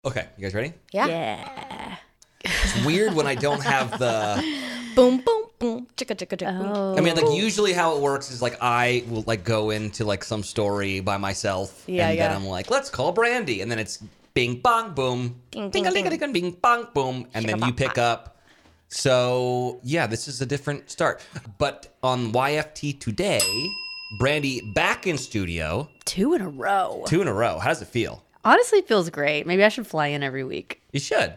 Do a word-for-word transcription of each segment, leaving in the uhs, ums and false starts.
Okay, you guys ready? Yeah. Yeah. It's weird when I don't have the... Boom, boom, boom. Chicka, chicka, chicka. Oh. I mean, like, usually how it works is, like, I will, like, go into, like, some story by myself. Yeah, and yeah. then I'm like, let's call Brandy. And then it's bing, bong, boom. Ding, Bing, ding, ding, ding. ding, bing, bong, boom. And then you pick up. So, yeah, this is a different start. But on Y F T today, Brandy back in studio. Two in a row. Two in a row. How does it feel? Honestly, it feels great. Maybe I should fly in every week. You should.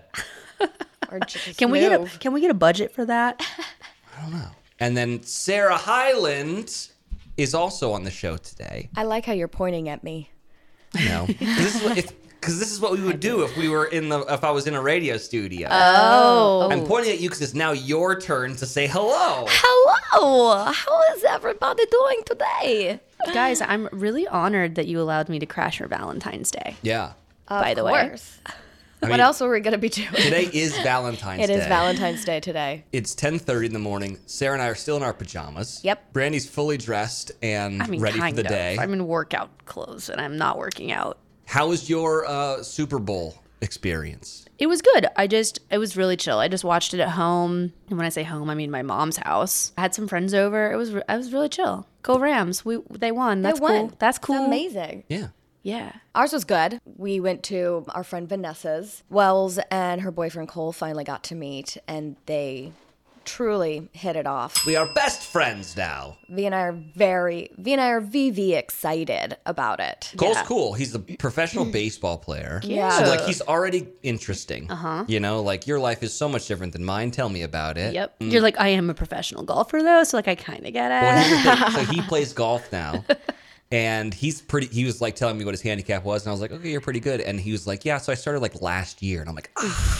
Or just Can we get a move. Can we get a budget for that? I don't know. And then Sarah Hyland is also on the show today. I like how you're pointing at me. You know, this is what if because this is what we would do if we were in the if I was in a radio studio. Oh. I'm pointing at you because it's now your turn to say hello. Hello. How is everybody doing today? Guys, I'm really honored that you allowed me to crash your Valentine's Day. Yeah. By Of the way. course. I What mean, else are we going to be doing? Today is Valentine's It Day. is Valentine's Day today. It's ten thirty in the morning. Sarah and I are still in our pajamas. Yep. Brandy's fully dressed and I mean, ready for kind the of. day. I'm in workout clothes and I'm not working out. How was your uh, Super Bowl experience? It was good. I just, it was really chill. I just watched it at home. And when I say home, I mean my mom's house. I had some friends over. It was, I was really chill. Go Rams. We, they won. That's They won. cool. That's cool. It's amazing. Yeah. Yeah. Ours was good. We went to our friend Vanessa's. Wells and her boyfriend Cole finally got to meet, and they truly hit it off. We are best friends now. V and I are very, V and I are V V excited about it. Cole's Yeah. cool. He's a professional baseball player. Yeah. So, like, he's already interesting. Uh-huh. You know, like, your life is so much different than mine. Tell me about it. Yep. You're like, I am a professional golfer though. So like, I kind of get it. Well, here's the thing. So he plays golf now. And he's pretty, he was like telling me what his handicap was. And I was like, okay, you're pretty good. And he was like, yeah, so I started like last year. And I'm like,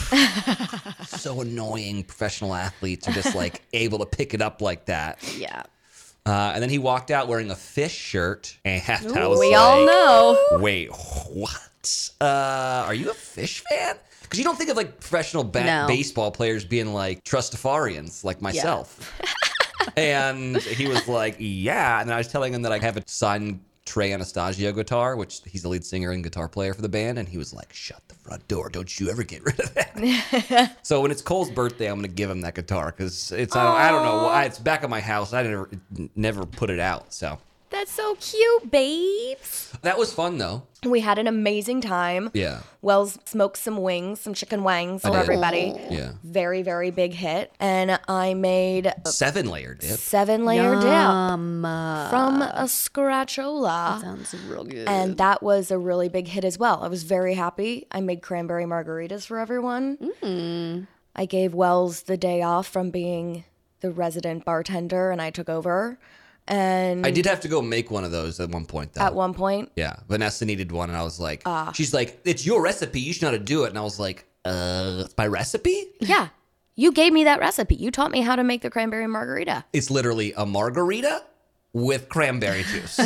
ah, so annoying. Professional athletes are just like able to pick it up like that. Yeah. Uh, and then he walked out wearing a fish shirt. And I was We like, all know. wait, what? Uh, are you a fish fan? Because you don't think of like professional ba- No. baseball players being like trustafarians like myself. And he was like, yeah. And then I was telling him that I have a signed Trey Anastasio guitar, which he's the lead singer and guitar player for the band. And he was like, shut the front door. Don't you ever get rid of that. So when it's Cole's birthday, I'm going to give him that guitar because it's, I don't, I don't know. why. It's back at my house. I never, never put it out. So That's so cute, babes. that was fun though. We had an amazing time. Yeah. Wells smoked some wings, some chicken wangs for did. everybody. Yeah. Very, very big hit. And I made a Seven layer dip. seven layer dip Um, uh, from a scratchola. sounds real good. And that was a really big hit as well. I was very happy. I made cranberry margaritas for everyone. Mm. I gave Wells the day off from being the resident bartender, and I took over. And I did have to go make one of those at one point though. at one point, Yeah, Vanessa needed one, and I was like, she's like, it's your recipe. You should know how to do it. And I was like, uh, it's my recipe? yeah, you gave me that recipe. You taught me how to make the cranberry margarita. It's literally a margarita with cranberry juice.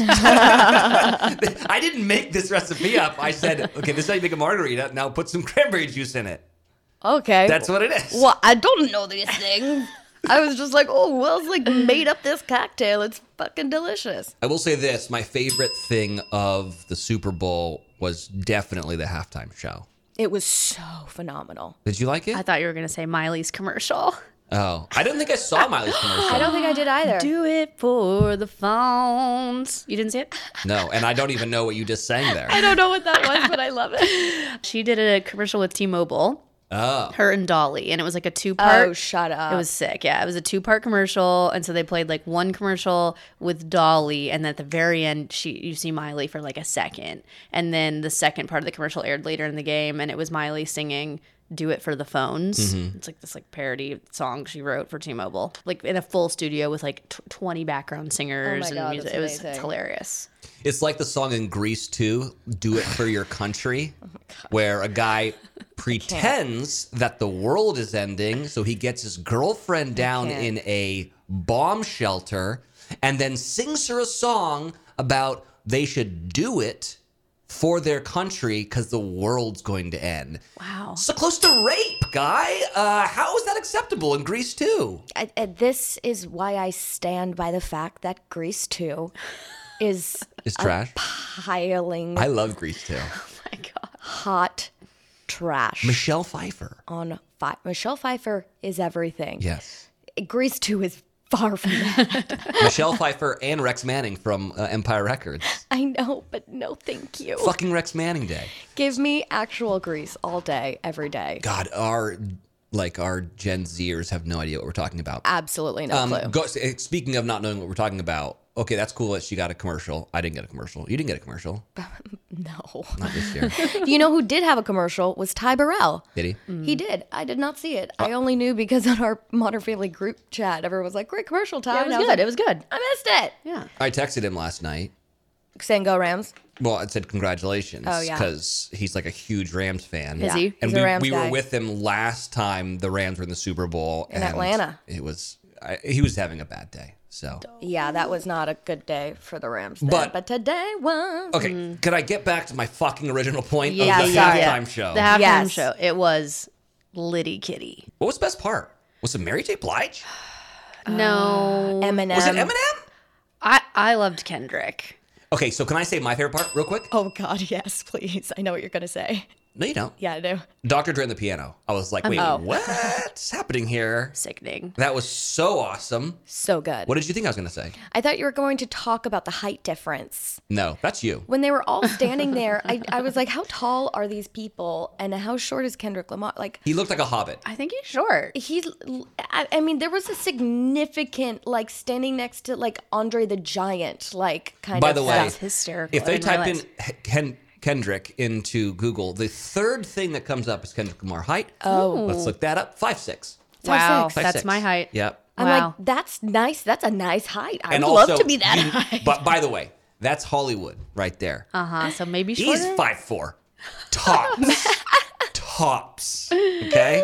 I didn't make this recipe up. I said, okay, this is how you make a margarita. Now put some cranberry juice in it. Okay. That's what it is. Well, I don't know these things. I was just like, oh, Wells like made up this cocktail. It's fucking delicious. I will say this. My favorite thing of the Super Bowl was definitely the halftime show. It was so phenomenal. Did you like it? I thought you were going to say Miley's commercial. Oh, I didn't think I saw Miley's commercial. I don't think I did either. Do it for the phones. You didn't see it? No, and I don't even know what you just sang there. I don't know what that was, but I love it. She did a commercial with T-Mobile, Oh. her and Dolly, and it was like a two-part. Oh, shut up. It was sick. Yeah, it was a two-part commercial, and so they played like one commercial with Dolly, and then at the very end, she you see Miley for like a second, and then the second part of the commercial aired later in the game, and it was Miley singing "Do It for the Phones." It's like this like parody song she wrote for T-Mobile, like in a full studio with like t- twenty background singers Oh my God, and music. that's It was amazing. it's hilarious. It's like the song in Grease two, Do It For Your Country, where a guy pretends that the world is ending, so he gets his girlfriend down can't. in a bomb shelter and then sings her a song about they should do it for their country because the world's going to end. Wow. So close to rape, guy. Uh, how is that acceptable in Grease two? I, I- this is why I stand by the fact that Grease two is It's trash. piling I love Grease two. Oh my God. hot trash. Michelle Pfeiffer. on fi- Michelle Pfeiffer is everything. Yes. Grease two is far from that. Michelle Pfeiffer and Rex Manning from uh, Empire Records. I know, but no thank you. Fucking Rex Manning Day. Give me actual Grease all day, every day. God, our like our Gen Zers have no idea what we're talking about. Absolutely no Um, clue. go, speaking of not knowing what we're talking about, okay, that's cool that she got a commercial. I didn't get a commercial. You didn't get a commercial. No. Not this year. You know who did have a commercial was Ty Burrell. Did he? He did. I did not see it. I only knew because on our Modern Family group chat, everyone was like, great commercial, Ty. Yeah, it And was I good. like, It was good. I missed it. Yeah. I texted him last night. Saying go Rams. Well, it said congratulations. Oh, yeah. Because he's like a huge Rams fan. Is he? And He's a we, Rams we guy. were with him last time the Rams were in the Super Bowl. In and Atlanta. It was, I, he was having a bad day. So, Yeah, that was not a good day for the Rams. Then, But- but today was. okay, could I get back to my fucking original point Yeah, of the yeah, halftime yeah. show? The halftime Yes. show. It was Liddy Kitty. What was the best part? Was it Mary J. Blige? No. Eminem. Was it Eminem? I, I loved Kendrick. Okay, so can I say my favorite part real quick? Oh, God, yes, please. I know what you're going to say. No, you don't. Yeah, I do. Doctor Dre on the piano. I was like, wait, Oh. what's happening here? Sickening. That was so awesome. So good. What did you think I was going to say? I thought you were going to talk about the height difference. No, that's you. When they were all standing there, I, I was like, how tall are these people? And how short is Kendrick Lamar? Like, He looked like a hobbit. I think he's short. he's, I, I mean, there was a significant, like, standing next to, like, Andre the Giant, like, kind By of the way, stuff. That's hysterical. If I they didn't type realize. in H- Ken- Kendrick into Google, the third thing that comes up is Kendrick Lamar height. Oh. Let's look that up. Five six. Wow, Five, six. that's six. my height. Yep. I'm Wow. like, that's nice. That's a nice height. I'd And love also, to be that you- high. But by the way, that's Hollywood right there. Uh huh. So maybe shorter. He's five four. Tops. Tops. Okay?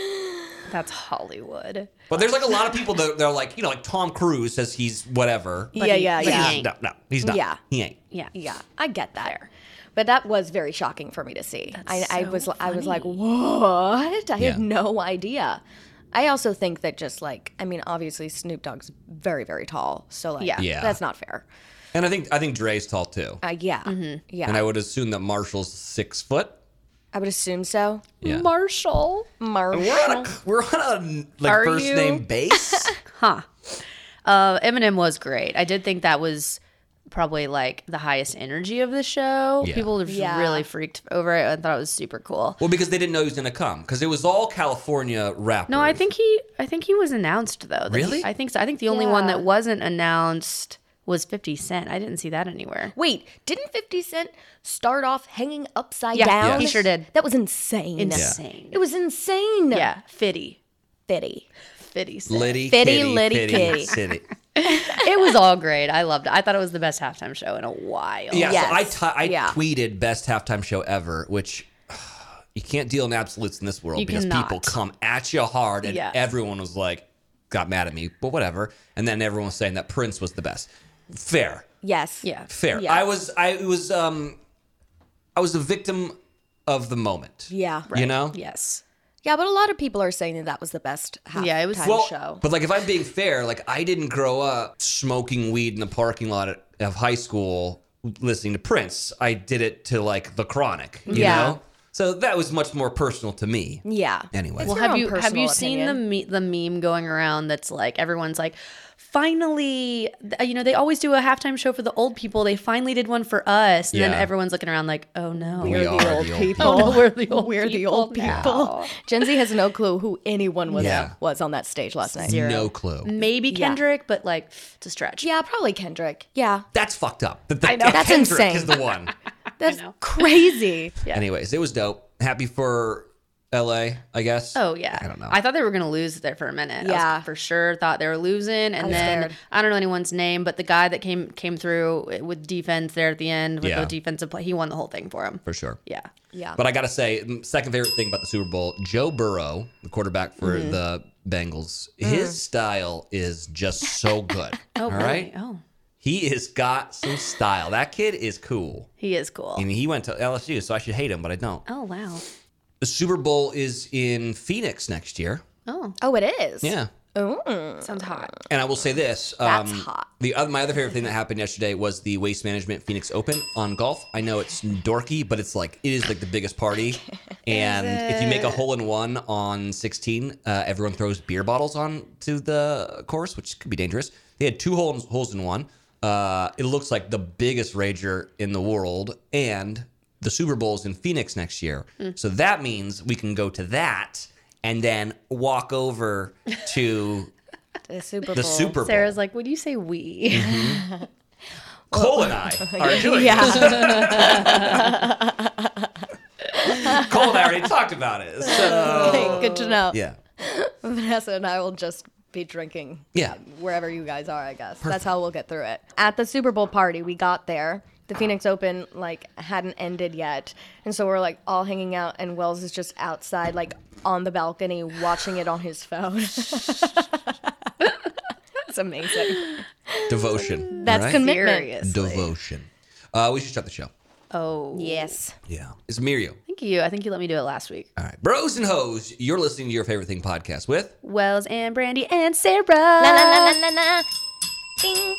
That's Hollywood. But there's like a lot of people that they're like, you know, like Tom Cruise says he's whatever. yeah, he- yeah, but he yeah. ain't. No, no, he's not. Yeah. He ain't. Yeah. Yeah, I get that. But that was very shocking for me to see. I, I so was I was like, funny. what? I Yeah. had no idea. I also think that just like, I mean, obviously Snoop Dogg's very, very tall. So like, Yeah. Yeah. that's not fair. And I think I think Dre's tall too. Uh, yeah. Mm-hmm. Yeah. And I would assume that Marshall's six foot. I would assume so. Yeah. Marshall. Marshall. We're on a we're on a like Are first you? name base. Huh. Uh, Eminem was great. I did think that was probably like the highest energy of the show. Yeah. People just Yeah. really freaked over it. I thought it was super cool. Well, because they didn't know he was gonna come. Because it was all California rappers. No, I think he. I think he was announced though. that he- Really? I think so. I think the only one Yeah. that wasn't announced was fifty Cent. I didn't see that anywhere. Wait, didn't fifty Cent start off hanging upside Yeah, down? he sure did. That was insane. Insane. It was insane. Yeah, Fitty. Fitty. Fitty Cent. Liddy, Fitty, kitty, Liddy, fitty, kitty. city. It was all great. I loved it. I thought it was the best halftime show in a while. Yeah, Yes. so I, t- I Yeah. tweeted best halftime show ever, which you can't deal in absolutes in this world You because cannot. people come at you hard, and Yeah. everyone was like, got mad at me, but whatever. And then everyone was saying that Prince was the best. Fair, Yes. Yeah. fair. Yeah. I was, I was, um, I was a victim of the moment. Yeah. You know. Yes. Yeah, but a lot of people are saying that that was the best half Yeah, it was- time Well, show. but like if I'm being fair, like I didn't grow up smoking weed in the parking lot at- of high school listening to Prince. I did it to like The Chronic, you Yeah. know? So that was much more personal to me. Yeah. Anyway. It's Well, your have own you have personal you seen the opinion. me- the meme going around that's like everyone's like, finally, th- you know, they always do a halftime show for the old people. They finally did one for us, and then Yeah. everyone's looking around like, oh no, We We're are the old the old people. Oh, no, we're the old We're the people old people. now. Gen Z has no clue who anyone was Yeah. was on that stage last night. No clue. maybe Yeah. Kendrick, but like it's a stretch. Yeah, probably Kendrick. Yeah, That's fucked up. That, that, I know. That's Kendrick insane. is the one. that's know. crazy. Anyways, it was dope. Happy for L A, I guess. Oh yeah, I don't know. I thought they were gonna lose there for a minute. I was Yeah. for sure thought they were losing, and was then scared. I don't know anyone's name, but the guy that came came through with defense there at the end with Yeah. the defensive play, he won the whole thing for him. For sure. Yeah, Yeah. But I got to say, mm, second favorite thing about the Super Bowl, Joe Burrow, the quarterback for Mm-hmm. the Bengals, his style is just so good. Oh, All really? right? Oh, He has got some style. That kid is cool. he is cool. I mean, he went to L S U, so I should hate him, but I don't. Oh wow. The Super Bowl is in Phoenix next year. Oh, Oh, it is. Yeah. Ooh. Sounds hot. And I will say this. That's um, hot. The other, my other favorite thing that happened yesterday was the Waste Management Phoenix Open on golf. I know it's dorky, but it's like, it is like the biggest party. And if you make a hole in one on sixteen, uh, everyone throws beer bottles on to the course, which could be dangerous. They had two holes, holes in one. Uh, it looks like the biggest rager in the world. And the Super Bowl's in Phoenix next year. Mm. So that means we can go to that and then walk over to the Super Bowl. the Super Bowl. Sarah's like, what do you say we? Mm-hmm. Cole and I are doing Yeah. this. Cole and I already talked about it. So Okay, good to know. yeah, Vanessa and I will just be drinking yeah. wherever you guys are, I guess. That's how we'll get through it. At the Super Bowl party, we got there. The Phoenix Open, like, hadn't ended yet. And so we're, like, all hanging out, and Wells is just outside, like, on the balcony, watching it on his phone. It's amazing. Devotion. That's right? commitment. Seriously. Devotion. Uh, we should start the show. Oh. Yes. Yeah. It's Mirio. Thank you. I think you let me do it last week. All right. Bros and Hoes, you're listening to Your Favorite Thing podcast with Wells and Brandy and Sarah. La la la la la la. Ding.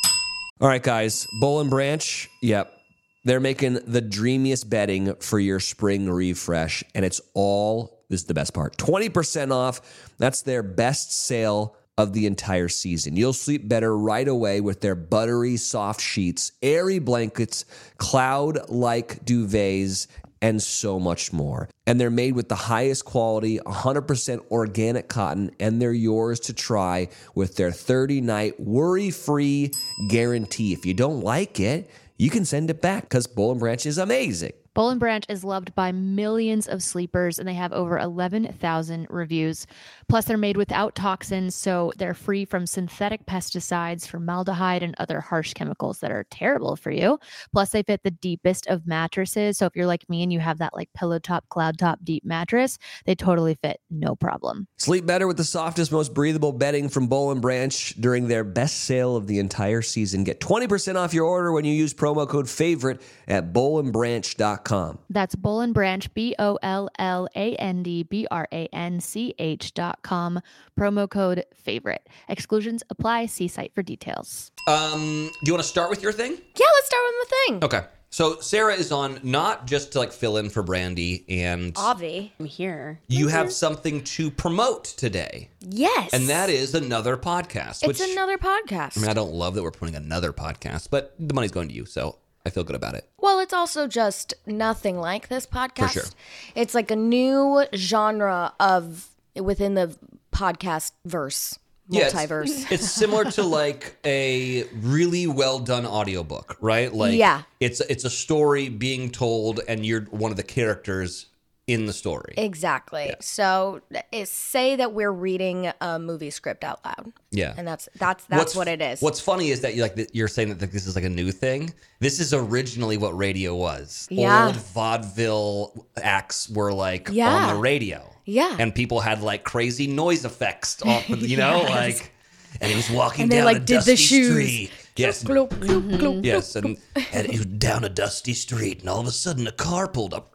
All right, guys. Bowl and Branch, yep. They're making the dreamiest bedding for your spring refresh, and it's all, this is the best part, twenty percent off. That's their best sale of the entire season. You'll sleep better right away with their buttery soft sheets, airy blankets, cloud-like duvets, and so much more. And they're made with the highest quality, one hundred percent organic cotton, and they're yours to try with their thirty-night worry-free guarantee. If you don't like it, you can send it back because Bowl and Branch is amazing. Bowl and Branch is loved by millions of sleepers, and they have over eleven thousand reviews. Plus, they're made without toxins, so they're free from synthetic pesticides, formaldehyde, and other harsh chemicals that are terrible for you. Plus, they fit the deepest of mattresses, so if you're like me and you have that like pillow top, cloud top, deep mattress, they totally fit, no problem. Sleep better with the softest, most breathable bedding from Bowl and Branch during their best sale of the entire season. Get twenty percent off your order when you use promo code FAVORITE at bowl and branch dot com. That's Boll and Branch, B O L L A N D B R A N C H dot com. Promo code FAVORITE. Exclusions apply. See site for details. Um, do you want to start with your thing? Yeah, let's start with the thing. Okay. So Sarah is on not just to like fill in for Brandy, and Avi. I'm here. you have something to promote today. Yes. And that is another podcast. It's which, another podcast. I mean, I don't love that we're putting another podcast, but the money's going to you, so I feel good about it. Well, it's also just nothing like this podcast. sure. It's like a new genre of within the podcast verse, Yeah, multiverse. It's, it's similar to like a really well done audiobook, right? Like Yeah. it's it's a story being told and you're one of the characters in the story. Exactly. So it's, say that we're reading a movie script out loud. Yeah. And that's that's that's What's- what it is. What's funny is that you like that you're saying that this is like a new thing. This is originally what radio was. Yeah. Old vaudeville acts were like Yeah. on the radio. Yeah. And people had like crazy noise effects off, you know, Yes. like and he was walking And they, down like, a did the dusty shoes. street. Yes. Cloop, cloop, cloop, Yes, and, and he was down a dusty street, and all of a sudden a car pulled up,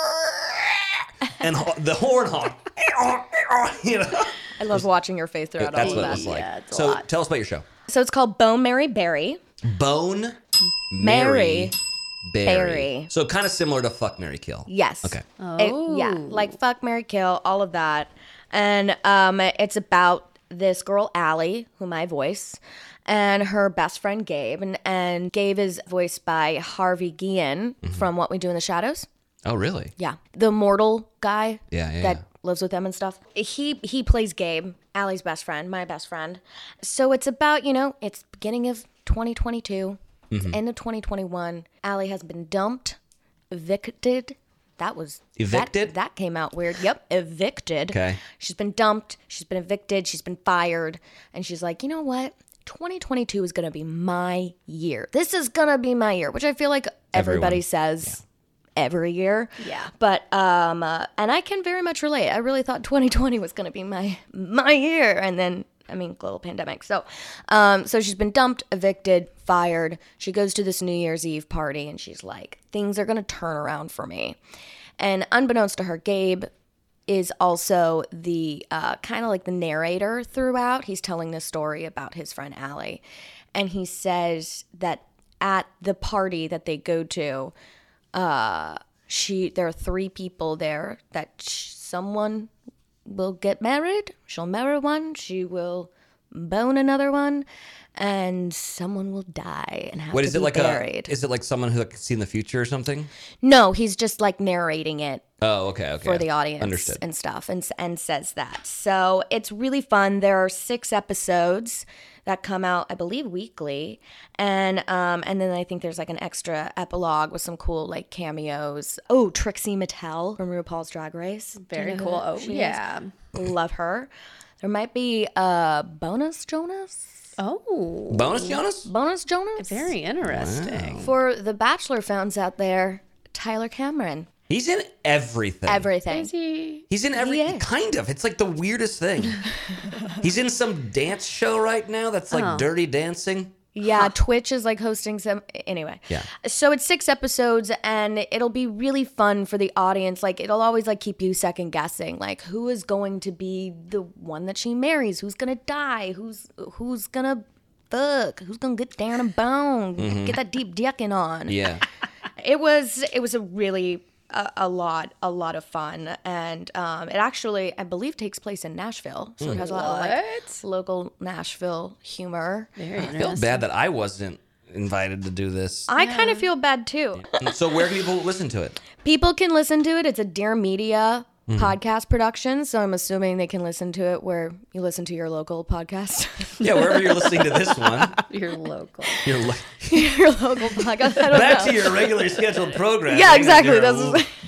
and ho- the horn honked. You know, I love watching your face throughout that's all what of it that. was like. Yeah, it's a So lot. tell us about your show. So it's called Bone Mary Berry. Bone Mary Mary Berry. Berry. So kind of similar to Fuck, Marry, Kill. Yes. Okay. It- yeah, like fuck, Mary, kill, all of that. And um, it's about this girl, Allie, whom I voice, and her best friend, Gabe. And, and Gabe is voiced by Harvey Guillen from What We Do in the Shadows. Oh, really? Yeah. The mortal guy Yeah, yeah, that yeah. lives with them and stuff. He he plays Gabe, Allie's best friend, my best friend. So it's about, you know, it's beginning of twenty twenty-two. It's Mm-hmm. end of twenty twenty-one. Allie has been dumped, evicted. That was that- Evicted? That, came out weird. Yep, evicted. Okay. She's been dumped. She's been evicted. She's been fired, and she's like, you know what? twenty twenty-two is gonna be my year. This is gonna be my year, which I feel like everybody Everyone. says every year. Yeah. But um, uh, and I can very much relate. I really thought twenty twenty was gonna be my my year, and then I mean, global pandemic. So, um, so she's been dumped, evicted, fired. She goes to this New Year's Eve party, and she's like, things are gonna turn around for me. And unbeknownst to her, Gabe is also the uh, kind of like the narrator throughout. He's telling this story about his friend Allie. And he says that at the party that they go to, uh, she there are three people there that sh- someone will get married. She'll marry one. She will bone another one. And someone will die and have What to is it be like? buried. A, is it like someone who can see in the future or something? No, he's just like narrating it Oh, okay, okay. for the audience Understood. and stuff, and and says that. So it's really fun. There are six episodes that come out, I believe, weekly, and um and then I think there's like an extra epilogue with some cool like cameos. Oh, Trixie Mattel from RuPaul's Drag Race. Do you Very know who cool. that Oh, she is? yeah. Love her. There might be a bonus Jonas. Oh, Bonus Jonas? Bonus Jonas. very interesting. For the Bachelor fans out there, Tyler Cameron. He's in everything. Everything. Is he? He's in every Yeah. kind of. It's like the weirdest thing. He's in some dance show right now that's like Oh. Dirty Dancing. Yeah, Twitch is like hosting some. Anyway. Yeah. So it's six episodes and it'll be really fun for the audience. Like, it'll always like keep you second guessing. Like, who is going to be the one that she marries? Who's going to die? Who's who's going to fuck? Who's going to get down and bone? Get that deep decking on. Mm-hmm. Yeah. It was, it was a really, a, a lot, a lot of fun. And um, it actually, I believe, takes place in Nashville. So it has a lot of like What? local Nashville humor. Very I feel interesting. bad that I wasn't invited to do this. I kind of feel bad too. So where can people listen to it? People can listen to it. It's a Dear Media podcast production, so I'm assuming they can listen to it where you listen to your local podcast. Yeah, wherever you're listening to this one. You're local. You're li- your local podcast. I don't back know. to your regular scheduled program. Yeah, exactly. That's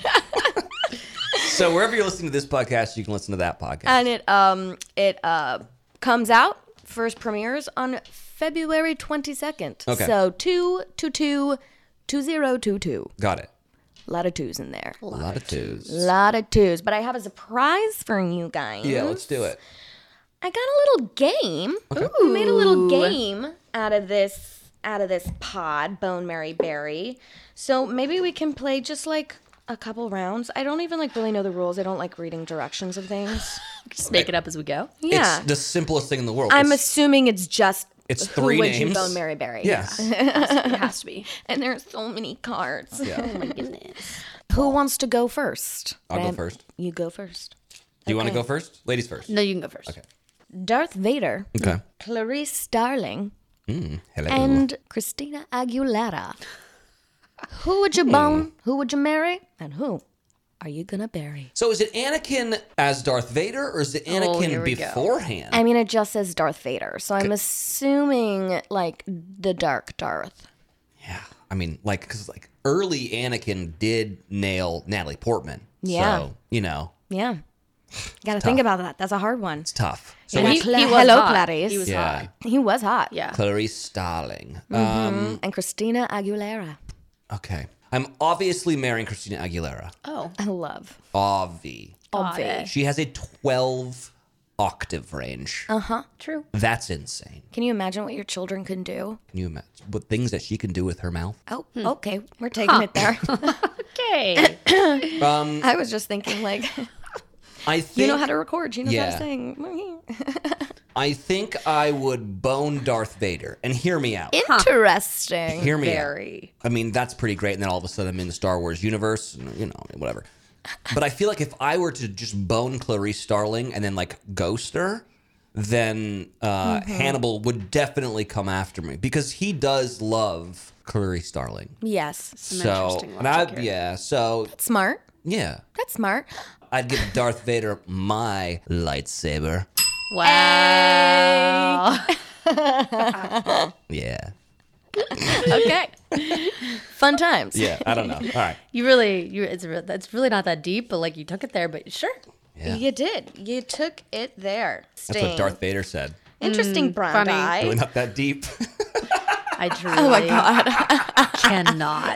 So wherever you're listening to this podcast, you can listen to that podcast. and it um it uh comes out. First premieres on February twenty-second. Okay. So two two two two zero two two. Got it. A lot of twos in there. A lot of twos. A lot of twos. But I have a surprise for you guys. Yeah, let's do it. I got a little game. We made a little game out of this out of this pod, Bone Mary Berry. So maybe we can play just like a couple rounds. I don't even like really know the rules. I don't like reading directions of things. Just make it up as we go. Yeah. It's the simplest thing in the world. I'm It's- assuming it's just It's who three would you names. Bone Mary Berry. Yes. It has to be. And there's so many cards. Yeah. Oh my goodness. Who wants to go first? I'll go Bam- first. You go first. Do you want to Okay. go first? Ladies first. No, you can go first. Okay. Darth Vader, Okay. Clarice Starling, Hello. and Christina Aguilera. Who would you bone? Who would you marry? And who are you gonna bury? So is it Anakin as Darth Vader, or is it Oh, Anakin here we go. beforehand? I mean, it just says Darth Vader, so I'm assuming like the Dark Darth. Yeah. I mean, like, because like early Anakin did nail Natalie Portman. Yeah. So you know, Yeah, got to think about that. That's a hard one. it's tough. So And Yeah. he, Cla- he was Hello, hot. Clarice. He was Yeah. hot. He was hot. Yeah. Clarice Starling. Mm-hmm. Um, And Christina Aguilera. okay. I'm obviously marrying Christina Aguilera. Oh. I love. Obvi. Got Obvi. it. She has a twelve octave range. Uh huh. True. That's insane. Can you imagine what your children can do? Can you imagine what things that she can do with her mouth? Oh, okay. We're taking it there. Okay. Um, I was just thinking, like, I think you know how to record. She knows how Yeah. to sing. I think I would bone Darth Vader. And hear me out. Interesting. Hear me out. Very. I mean, that's pretty great. And then all of a sudden I'm in the Star Wars universe, and, you know, whatever. But I feel like if I were to just bone Clarice Starling and then like ghost her, then uh, Mm-hmm. Hannibal would definitely come after me because he does love Clarice Starling. Yes. So, interesting and I, logic here. yeah, so Smart. yeah, That's smart. I'd give Darth Vader my lightsaber. Wow. Yeah, Okay. Fun times. yeah. I don't know. All right. You really, you it's re- that's really not that deep, but like you took it there. But sure. Yeah. You did. You took it there. That's what Darth Vader said. Interesting brown funny. eye. Really not that deep. I truly Oh my god. cannot.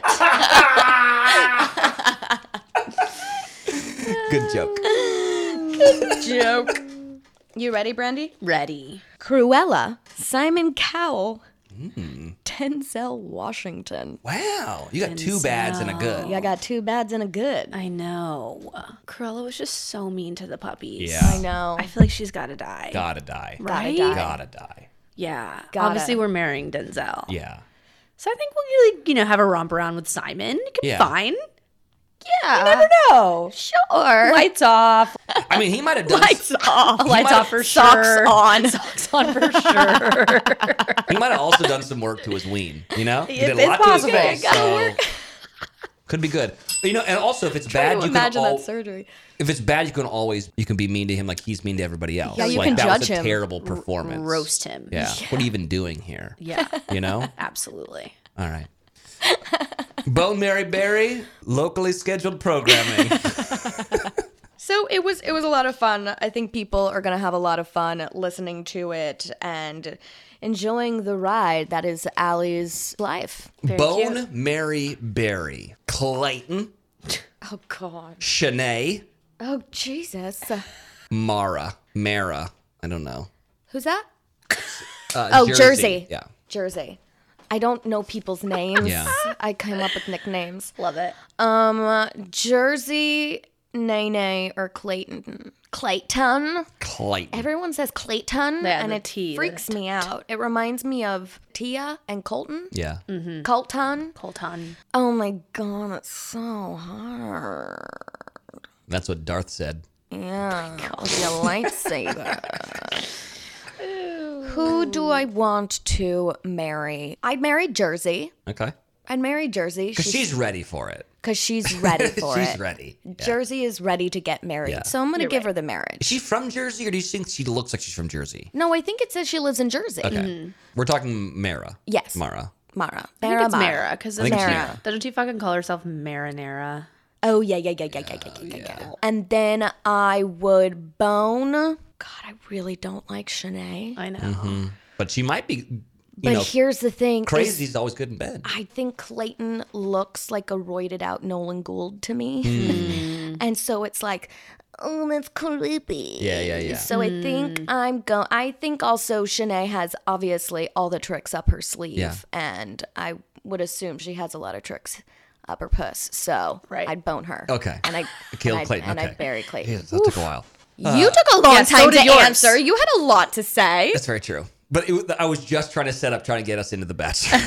Good joke. Joke. You ready, Brandy? Ready. Cruella, Simon Cowell, Hmm. Denzel Washington. Wow. You got two bads and a good. Yeah, I got two bads and a good. I know. Cruella was just so mean to the puppies. Yeah. I know. I feel like she's got to die. Gotta die. Right? die. Gotta die. Yeah. Gotta. Obviously, we're marrying Denzel. Yeah. So I think we'll, you know, have a romp around with Simon. It could Yeah. be fine. Yeah. You never know. Sure. Lights off. I mean, he might have done. Lights off. Lights might- off for Socks sure. on. Socks on for sure. He might have also done some work to his ween. You know, he It- did a it's lot to his possible. face, so could be good. You know, and also if it's bad, you Imagine can al- that surgery. if it's bad, you can always you can be mean to him like he's mean to everybody else. Yeah, you like, can that judge was a him. terrible performance. Roast him. Yeah. What are you even doing here? Yeah. You know. Absolutely. All right. Bone Mary Berry, locally scheduled programming. So it was it was a lot of fun. I think people are gonna have a lot of fun listening to it and enjoying the ride that is Allie's life. Bone cute. Mary Berry, Clayton, Oh God. Shanae, Oh Jesus. Mara, Mara. I don't know. Who's that? Uh, Oh, Jersey. Yeah. Jersey. I don't know people's names. Yeah. I came up with nicknames. Love it. Um, Jersey, Nene, or Clayton. Clayton. Clayton. Everyone says Clayton, Yeah, and the it T, the freaks me out. It reminds me of Tia and Colton. yeah. Colton. Colton. Oh my god, it's so hard. That's what Darth said. Yeah, with your lightsaber. Who do I want to marry? I'd marry Jersey. Okay. I'd marry Jersey. Because she's ready for it. Because she's ready for it. She's ready. Yeah. Jersey is ready to get married. Yeah. So I'm going to You're give right. her the marriage. Is she from Jersey, or do you think she looks like she's from Jersey? No, I think it says she lives in Jersey. Okay. We're talking Mara. Yes. Mara. Mara. I think it's Mara because think it's Mara. Mara. doesn't she fucking call herself Marinara? Oh, yeah, yeah, yeah, yeah, yeah, yeah, yeah, yeah, yeah. And then I would bone. God, I really don't like Shanae. I know. Mm-hmm. But she might be, you But know, here's the thing. is crazy's always good in bed. I think Clayton looks like a roided out Nolan Gould to me. Hmm. And so it's like, oh, that's creepy. Yeah, yeah, yeah. So I think I'm going, I think also Shanae has obviously all the tricks up her sleeve. Yeah. And I would assume she has a lot of tricks up her puss. So Right. I'd bone her. Okay. And I Kill and I'd, Clayton. and okay. I'd bury Clayton. Yeah, that took a while. you took a long yeah, so time did to yours. answer. You had a lot to say. That's very true. But it, I was just trying to set up, trying to get us into the Bachelor.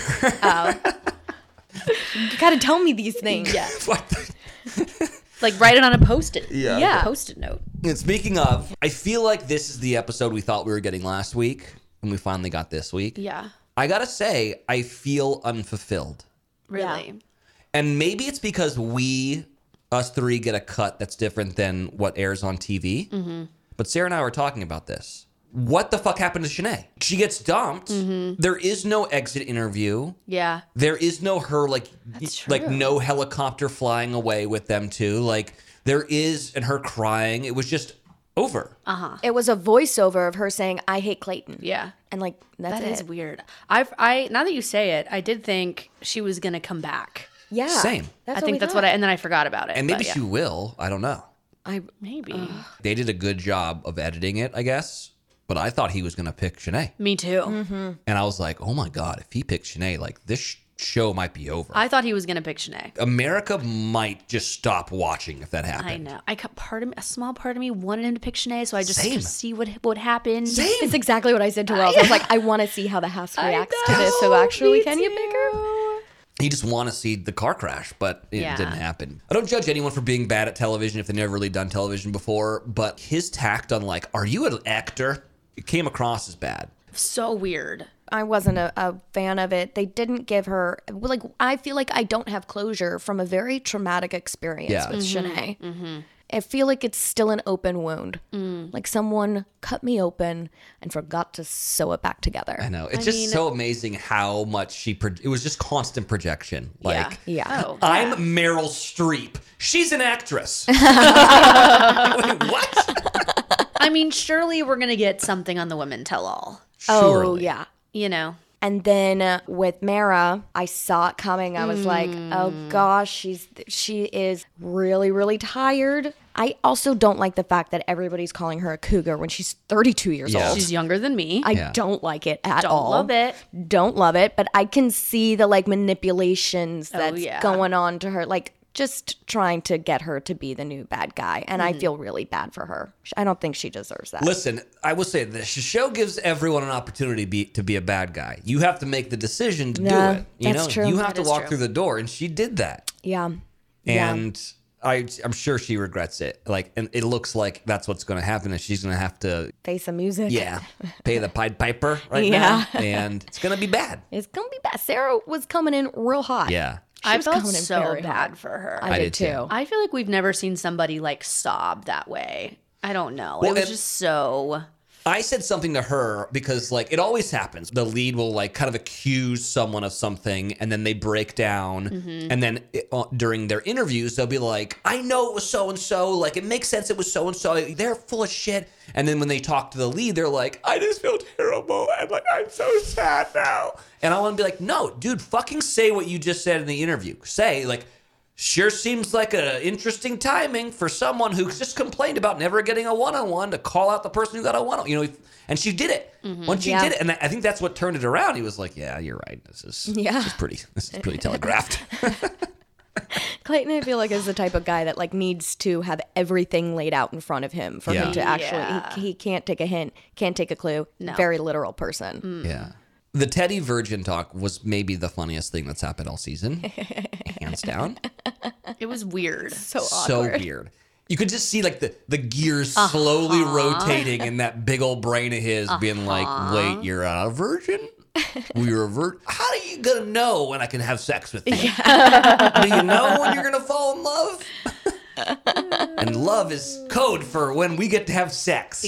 You gotta tell me these things. Yeah. What the- Like write it on a post-it. Yeah. Yeah. Post-it note. And speaking of, I feel like this is the episode we thought we were getting last week, and we finally got this week. Yeah. I gotta say, I feel unfulfilled. Really. And maybe it's because we, us three, get a cut that's different than what airs on T V. Mm-hmm. But Sarah and I were talking about this. What the fuck happened to Shanae? She gets dumped. Mm-hmm. There is no exit interview. Yeah. There is no her, like, like true. no helicopter flying away with them two. Like, there is, and her crying. It was just over. It was a voiceover of her saying, I hate Clayton. Yeah. And like, that's That it. is weird. I've I now that you say it, I did think she was gonna come back. Yeah. Same. That's I what think we that's thought. what I and then I forgot about it. And maybe but yeah. she will. I don't know. I maybe. They did a good job of editing it, I guess. But I thought he was going to pick Shanae. Me too. And I was like, oh my God, if he picked Shanae, like this sh- show might be over. I thought he was gonna pick Shanae. America might just stop watching if that happened. I know. I cut part of me, a small part of me wanted him to pick Shanae, so I just Same. to see what what happened. Same. It's exactly what I said to Wells. I was like, I want to see how the house reacts to this. So actually, Me can you pick her? You just want to see the car crash, but it Yeah. didn't happen. I don't judge anyone for being bad at television if they've never really done television before, but his tact on like, are you an actor? It came across as bad. So weird. I wasn't a, a fan of it. They didn't give her like. I feel like I don't have closure from a very traumatic experience Yeah. with Shanae. I feel like it's still an open wound. Like someone cut me open and forgot to sew it back together. I know. It's just mean- so amazing how much she, pro- it was just constant projection. Like, yeah. Yeah. Oh, I'm Meryl Streep. She's an actress. Wait, what? I mean, surely we're gonna get something on the women tell all. Oh Surely. yeah. You know. And then uh, with Mara, I saw it coming. I was like, "Oh gosh, she's she is really really tired." I also don't like the fact that everybody's calling her a cougar when she's thirty-two years Yeah. old. She's younger than me. I Yeah. don't like it at Don't all. love it. Don't love it, but I can see the like manipulations that's Oh, yeah. going on to her, like just trying to get her to be the new bad guy. And Mm-hmm. I feel really bad for her. I don't think she deserves that. Listen, I will say the show gives everyone an opportunity to be, to be a bad guy. You have to make the decision to Yeah, do it. You that's know, true. you have That to is walk true. through the door, and she did that. Yeah. Yeah. And I, I'm sure she regrets it. Like, and it looks like that's what's going to happen, and she's going to have to, Face some music. yeah, pay the Pied Piper right Yeah. now, and it's going to be bad. It's going to be bad. Sarah was coming in real hot. Yeah. She I was felt coming in so very bad hot. for her. I, I did, did too. too. I feel like we've never seen somebody like sob that way. I don't know. Well, it was and- just so. I said something to her because, like, it always happens. The lead will, like, kind of accuse someone of something, and then they break down. Mm-hmm. And then it, uh, during their interviews, they'll be like, I know it was so and so. Like, it makes sense it was so and so. They're full of shit. And then when they talk to the lead, they're like, I just feel terrible. I'm like, I'm so sad now. And I want to be like, no, dude, fucking say what you just said in the interview. Say, like, sure seems like an interesting timing for someone who just complained about never getting a one-on-one to call out the person who got a one-on-one. You know, and she did it. When she Yeah. did it, and I think that's what turned it around. He was like, "Yeah, you're right. This is Yeah. this is pretty. This is pretty telegraphed." Clayton, I feel like, is the type of guy that like needs to have everything laid out in front of him for Yeah. him to actually. Yeah. He, he can't take a hint, can't take a clue. No. Very literal person. Yeah. The Teddy Virgin talk was maybe the funniest thing that's happened all season, hands down. It was weird. So So awkward. weird. You could just see like the, the gears slowly rotating in that big old brain of his, being like, "Wait, you're a virgin? We were a vir- How are you gonna know when I can have sex with you? Do you know when you're gonna fall in love?" And love is code for when we get to have sex.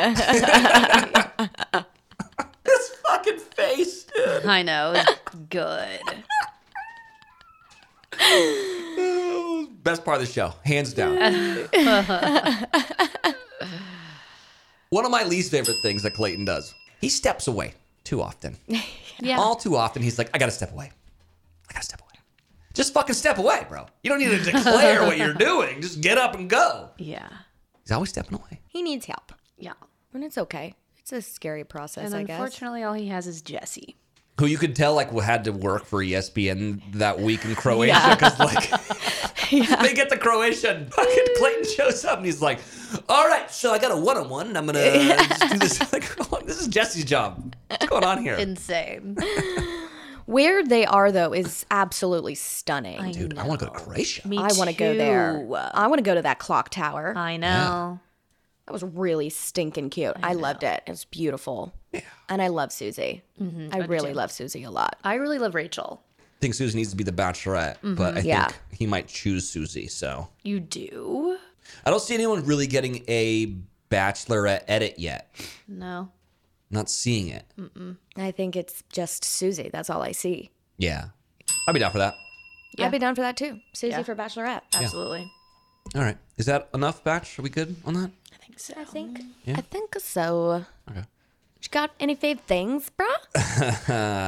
This fucking face, dude. I know. It was good. Best part of the show, hands down. One of my least favorite things that Clayton does, he steps away too often. Yeah. All too often, he's like, I gotta step away. I gotta step away. Just fucking step away, bro. You don't need to declare what you're doing. Just get up and go. Yeah. He's always stepping away. He needs help, Yeah. and it's okay. It's a scary process, And I guess. unfortunately, all he has is Jesse. Who you could tell like had to work for E S P N that week in Croatia because like they get to Croatia and fucking Clayton shows up and he's like, "All right, so I got a one-on-one and I'm gonna just do this." Like, oh, this is Jesse's job. What's going on here, Insane. Where they are though is absolutely stunning. dude? I want to go to Croatia. Me I want to go there. too. I want to go to that clock tower. I know. That was really stinking cute. I, loved it. It was beautiful. Yeah. And I love Susie. I really love Susie a lot. I really love Rachel. I think Susie needs to be the Bachelorette, but I Yeah. think he might choose Susie. So You do? I don't see anyone really getting a Bachelorette edit yet. No. Not seeing it. I think it's just Susie. That's all I see. Yeah, I'd be down for that. Yeah. I'd be down for that too. Susie Yeah. for Bachelorette. Absolutely. All right, is that enough, Batch? Are we good on that? I think so. I think. Yeah. I think so. Okay. You got any fave things, bruh?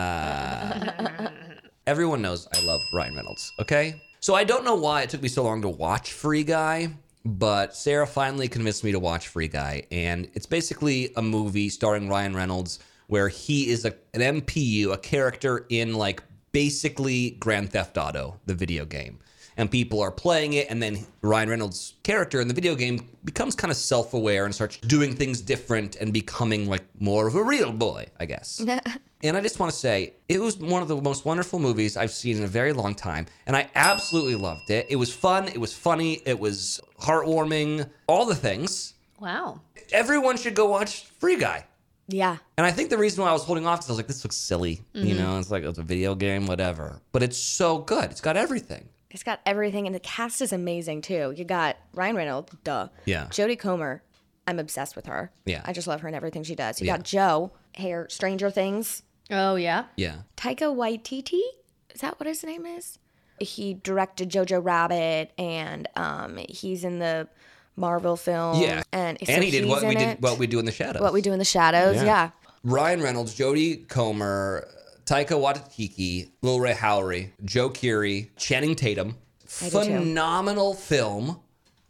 Everyone knows I love Ryan Reynolds, okay? So I don't know why it took me so long to watch Free Guy, but Sarah finally convinced me to watch Free Guy. And it's basically a movie starring Ryan Reynolds where he is a, an M P U, a character in like basically Grand Theft Auto, the video game. And people are playing it, and then Ryan Reynolds' character in the video game becomes kind of self-aware and starts doing things different and becoming like more of a real boy, I guess. And I just want to say, it was one of the most wonderful movies I've seen in a very long time. And I absolutely loved it. It was fun. It was funny. It was heartwarming. All the things. Wow. Everyone should go watch Free Guy. Yeah. And I think the reason why I was holding off is I was like, this looks silly. You know, it's like, it's a video game, whatever. But it's so good. It's got everything. It's got everything, and the cast is amazing too. You got Ryan Reynolds, duh. Yeah. Jodie Comer, I'm obsessed with her. Yeah. I just love her and everything she does. You Yeah. got Joe, hair, Stranger Things. Oh, yeah? Yeah. Taika Waititi, is that what his name is? He directed Jojo Rabbit, and um, he's in the Marvel film. Yeah. and, so And he did he's what we in did, it. what we do in the shadows. What We Do in the Shadows. Yeah. Yeah. Ryan Reynolds, Jodie Comer, Taika Waititi, Lil Ray Howery, Joe Keery, Channing Tatum. I do too. Phenomenal film.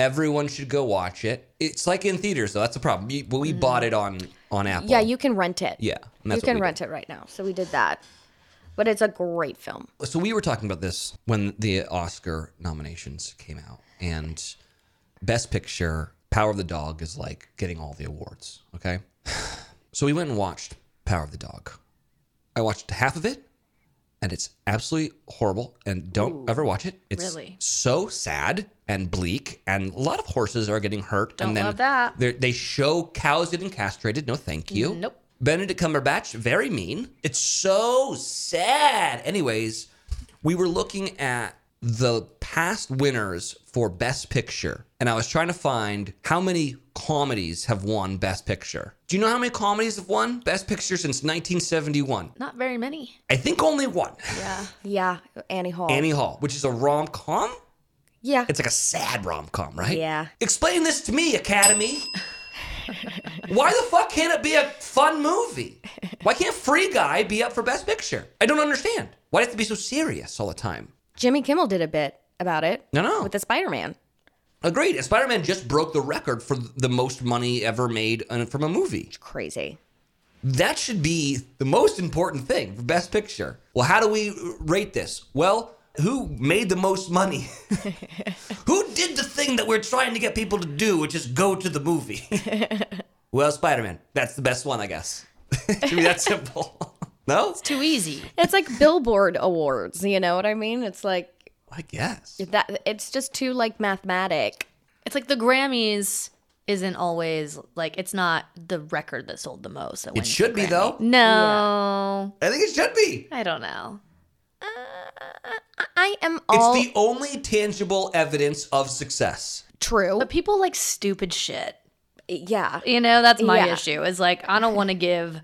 Everyone should go watch it. It's like in theaters, though. That's the problem. We, but we bought it on, on Apple. Yeah, you can rent it. Yeah. and You that's what can we rent did. it right now. So we did that. But it's a great film. So we were talking about this when the Oscar nominations came out. And Best Picture, Power of the Dog is like getting all the awards. Okay. So we went and watched Power of the Dog. I watched half of it. And it's absolutely horrible. And don't Ooh, ever watch it. It's really? so sad and bleak. And a lot of horses are getting hurt. Don't and then love that. they're- They show cows getting castrated. No, thank you. Nope. Benedict Cumberbatch, very mean. It's so sad. Anyways, we were looking at the past winners for Best Picture, and I was trying to find how many comedies have won Best Picture. Do you know how many comedies have won Best Picture since nineteen seventy-one? Not very many. I think only one. Yeah. Yeah, Annie Hall. Annie Hall, which is a rom-com. Yeah. It's like a sad rom-com, right? Yeah. Explain this to me, Academy. Why the fuck can't it be a fun movie? Why can't Free Guy be up for Best Picture? I don't understand. Why do you have to be so serious all the time? Jimmy Kimmel did a bit about it. No, no. With the Spider-Man. Agreed. And Spider-Man just broke the record for the most money ever made uh, from a movie. Crazy. That should be the most important thing for Best Picture. Well, how do we rate this? Well, who made the most money? Who did the thing that we're trying to get people to do, which is go to the movie? Well, Spider-Man. That's the best one, I guess. It should be that simple. No? Too easy. It's like Billboard Awards, you know what I mean? It's like I guess. that it's just too like mathematic. It's like the Grammys isn't always like it's not the record that sold the most. that It wins the should be, Grammy. though. No, I think it should be. I don't know. I am all It's the only tangible evidence of success. true. But people like stupid shit. Yeah. You know, that's my Yeah. issue. Is like I don't want to give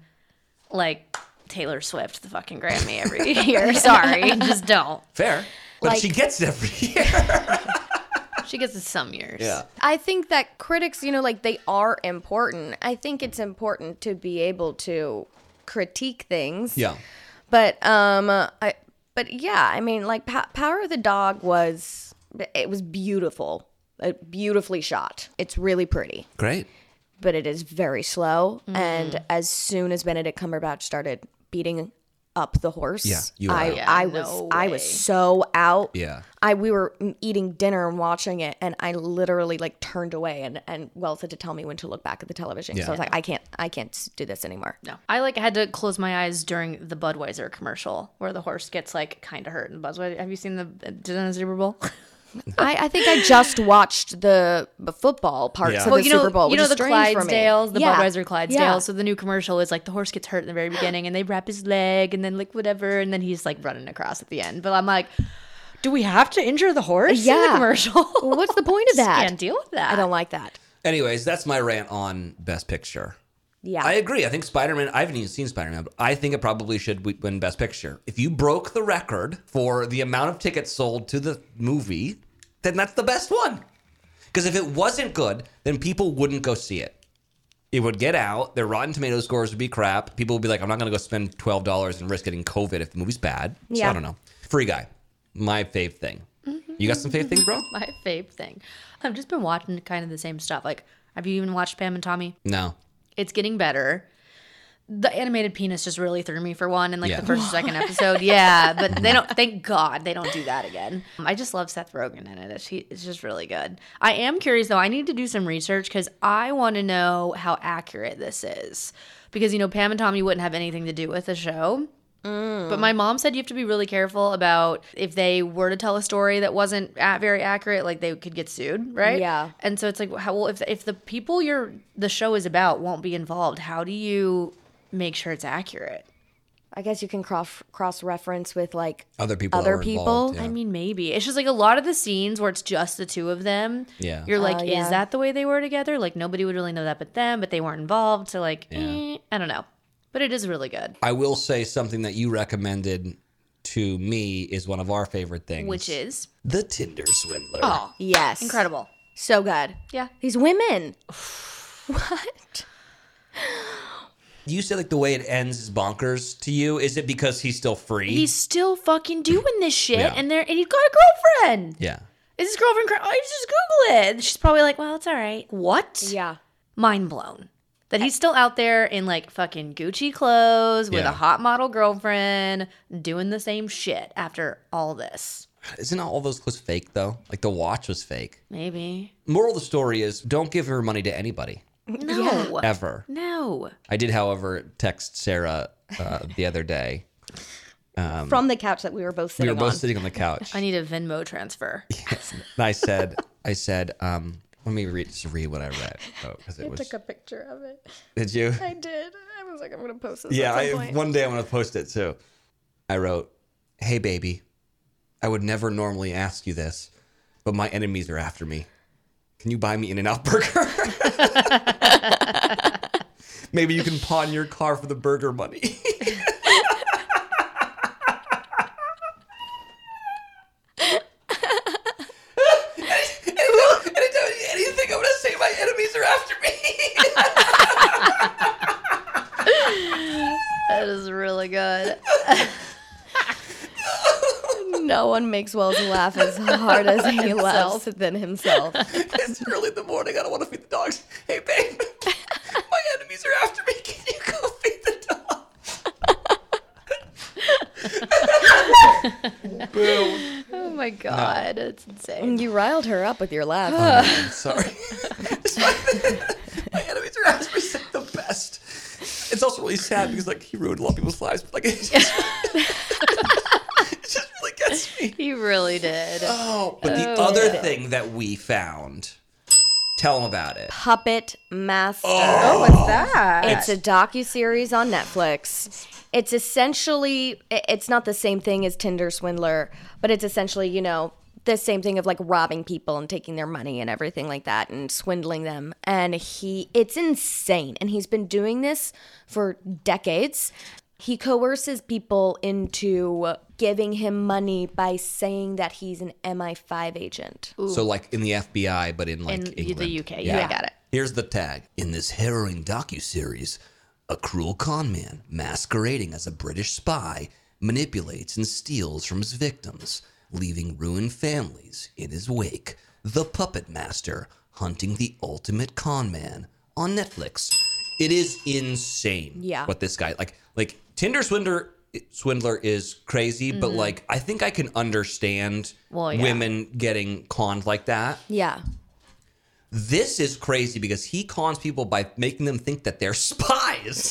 like Taylor Swift the fucking Grammy every year. Sorry, just don't. Fair. But Like- she gets it every year. She gets it some years. Yeah. I think that critics, you know, like they are important. I think it's important to be able to critique things. Yeah. But um I but yeah, I mean like pa- Power of the Dog was it was beautiful. Uh, beautifully shot. It's really pretty, Great. but it is very slow Mm-hmm. and as soon as Benedict Cumberbatch started beating up the horse, Yeah, you were I out. Yeah, I was no I was way. so out. Yeah. I we were eating dinner and watching it, and I literally like turned away, and and Wells had to tell me when to look back at the television. So I was Yeah. like, I can't, I can't do this anymore. No, I like had to close my eyes during the Budweiser commercial where the horse gets like kind of hurt in Budweiser. Have you seen the the Super Bowl? I, I think I just watched the, the football parts Yeah. of Well, the you know, Super Bowl, you which know is the strange for me. Clydesdales, the Yeah. Budweiser Clydesdales. Yeah. So the new commercial is like the horse gets hurt in the very beginning, and they wrap his leg, and then like whatever, and then he's like running across at the end. But I'm like, do we have to injure the horse in Yeah. the commercial? Well, what's the point of that? Can't deal with that. I don't like that. Anyways, that's my rant on Best Picture. Yeah. I agree. I think Spider-Man, I haven't even seen Spider-Man, but I think it probably should win Best Picture. If you broke the record for the amount of tickets sold to the movie, then that's the best one. Because if it wasn't good, then people wouldn't go see it. It would get out. Their Rotten Tomato scores would be crap. People would be like, I'm not going to go spend twelve dollars and risk getting COVID if the movie's bad. So Yeah. I don't know. Free Guy. My fave thing. You got some fave things, bro? My fave thing. I've just been watching kind of the same stuff. Like, have you even watched Pam and Tommy? No. It's getting better. The animated penis just really threw me for one in like Yeah. the first or second episode. Yeah, but they don't. Thank God they don't do that again. I just love Seth Rogen in it. It's, he, it's just really good. I am curious though. I need to do some research because I want to know how accurate this is. Because you know Pam and Tommy wouldn't have anything to do with the show. But my mom said you have to be really careful about if they were to tell a story that wasn't a- very accurate, like they could get sued, right? Yeah. And so it's like, how well if if the people you're the show is about won't be involved, how do you make sure it's accurate? I guess you can cross cross reference with like Other people. Other are people? involved, yeah. I mean, maybe it's just like a lot of the scenes where it's just the two of them. Yeah. You're like, Oh, yeah. is that the way they were together? Like nobody would really know that but them, but they weren't involved. So like, Yeah. eh, I don't know. But it is really good. I will say something that you recommended to me is one of our favorite things. Which is The Tinder Swindler. oh, yes, incredible. so good. Yeah. These women. What? You said like the way it ends is bonkers to you. Is it because he's still free? He's still fucking doing this shit, Yeah. and there and he's got a girlfriend. yeah. Is his girlfriend crying? Oh, you just Google it. She's probably like, well, it's all right. What? Yeah. Mind blown. That he's still out there in like fucking Gucci clothes with Yeah. a hot model girlfriend doing the same shit after all this. Isn't all those clothes fake though? Like the watch was fake. Maybe. Moral of the story is don't give her money to anybody No. ever. No. I did, however, text Sarah uh, the other day. From the couch that we were both We sitting were both on. sitting on the couch. I need a Venmo transfer. And I said, I said, um, let me read, just read what I read. Oh, because it was. Took a picture of it. Did you? I did. I was like, I'm gonna post this. Yeah, at I, some point. one day I'm going to post it too. I wrote, hey, baby, I would never normally ask you this, but my enemies are after me. Can you buy me In-N-Out Burger? Maybe you can pawn your car for the burger money. Anytime, anything I'm going to say, my enemies are after me. That is really good. No one makes Wells laugh as hard as he laughs than himself. It's early in the morning. I don't want to feed the dogs. Hey, babe, my enemies are after me. Can you go feed the dogs? Boom. Oh my God. It's insane. You riled her up with your laugh. I'm sorry. my, my enemies are after me. It's like the best. It's also really sad because like he ruined a lot of people's lives. But like it's just, it just really gets me. He really did. Oh, but the other thing that we found. Tell them about it. Puppet Master. Oh, what's that? It's a docuseries on Netflix. It's essentially, i- it's not the same thing as Tinder Swindler, but it's essentially, you know, the same thing of like robbing people and taking their money and everything like that and swindling them. And he, it's insane. And he's been doing this for decades. He coerces people into giving him money by saying that he's an M I five agent. So like in the F B I, but in like In the England. U K. Yeah, I got it. Here's the tag. In this harrowing docuseries, a cruel con man masquerading as a British spy manipulates and steals from his victims, leaving ruined families in his wake. The Puppet Master, hunting the ultimate con man on Netflix. It is insane. Yeah. What this guy like like Tinder Swindler Swindler is crazy, but like I think I can understand Well, yeah. women getting conned like that. Yeah. This is crazy because he cons people by making them think that they're spies.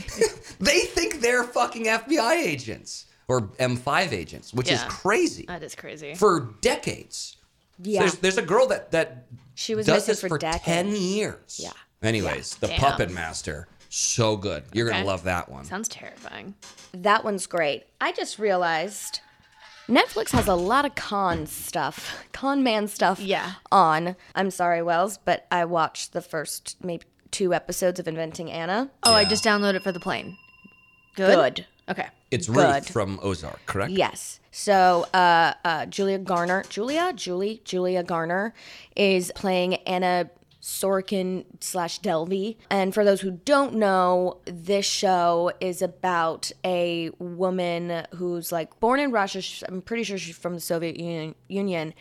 They think they're fucking F B I agents or M five agents, which is Yeah. crazy That is crazy. for decades. Yeah. There's, there's a girl that that She was does missing this for for decades. ten years. Yeah. Anyways, the Damn. Puppet Master, so good. You're Okay. gonna love that one. Sounds terrifying. That one's great. I just realized Netflix has a lot of con stuff, con man stuff Yeah. on. I'm sorry, Wells, but I watched the first maybe two episodes of Inventing Anna. Oh, I Yeah. just downloaded it for the plane. Good? Good. Okay. It's Good. Ruth from Ozark, correct? Yes. So uh, uh, Julia Garner, Julia, Julie, Julia Garner is playing Anna Sorokin slash Delvey. And for those who don't know, this show is about a woman who's like born in Russia. Sh- I'm pretty sure she's from the Soviet Union. Union.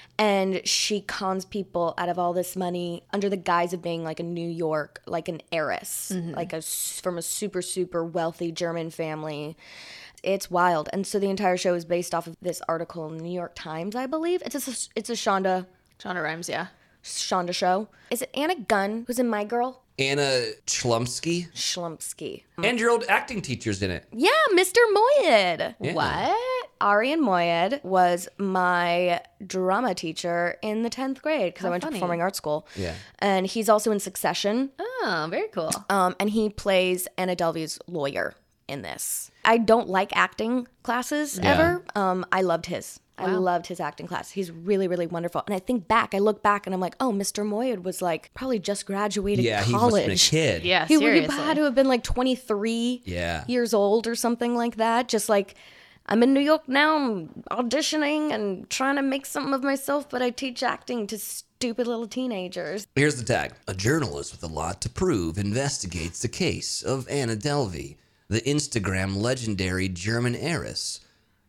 And she cons people out of all this money under the guise of being like a New York, like an heiress, like a s- from a super, super wealthy German family. It's wild. And so the entire show is based off of this article in the New York Times, I believe. It's a, it's a Shonda, Shonda Rhimes, yeah. Shonda show. Is it Anna Gunn who's in My Girl? Anna Chlumsky Schlumpsky. and your old acting teacher's in it. Yeah, Mister Moyed. Yeah. What? Arian Moyed was my drama teacher in the tenth grade because I went funny. to performing arts school. Yeah. And he's also in Succession. Oh, very cool. Um, and he plays Anna Delvey's lawyer in this. I don't like acting classes Yeah. ever. Um, I loved his. I loved his acting class. He's really, really wonderful. And I think back, I look back and I'm like, oh, Mister Moyed was like probably just graduated Yeah, he must have been a college. kid. Yeah, He, he seriously. had to have been like twenty-three Yeah. years old or something like that. Just like, I'm in New York now, I'm auditioning and trying to make something of myself, but I teach acting to stupid little teenagers. Here's the tag. A journalist with a lot to prove investigates the case of Anna Delvey, the Instagram legendary German heiress.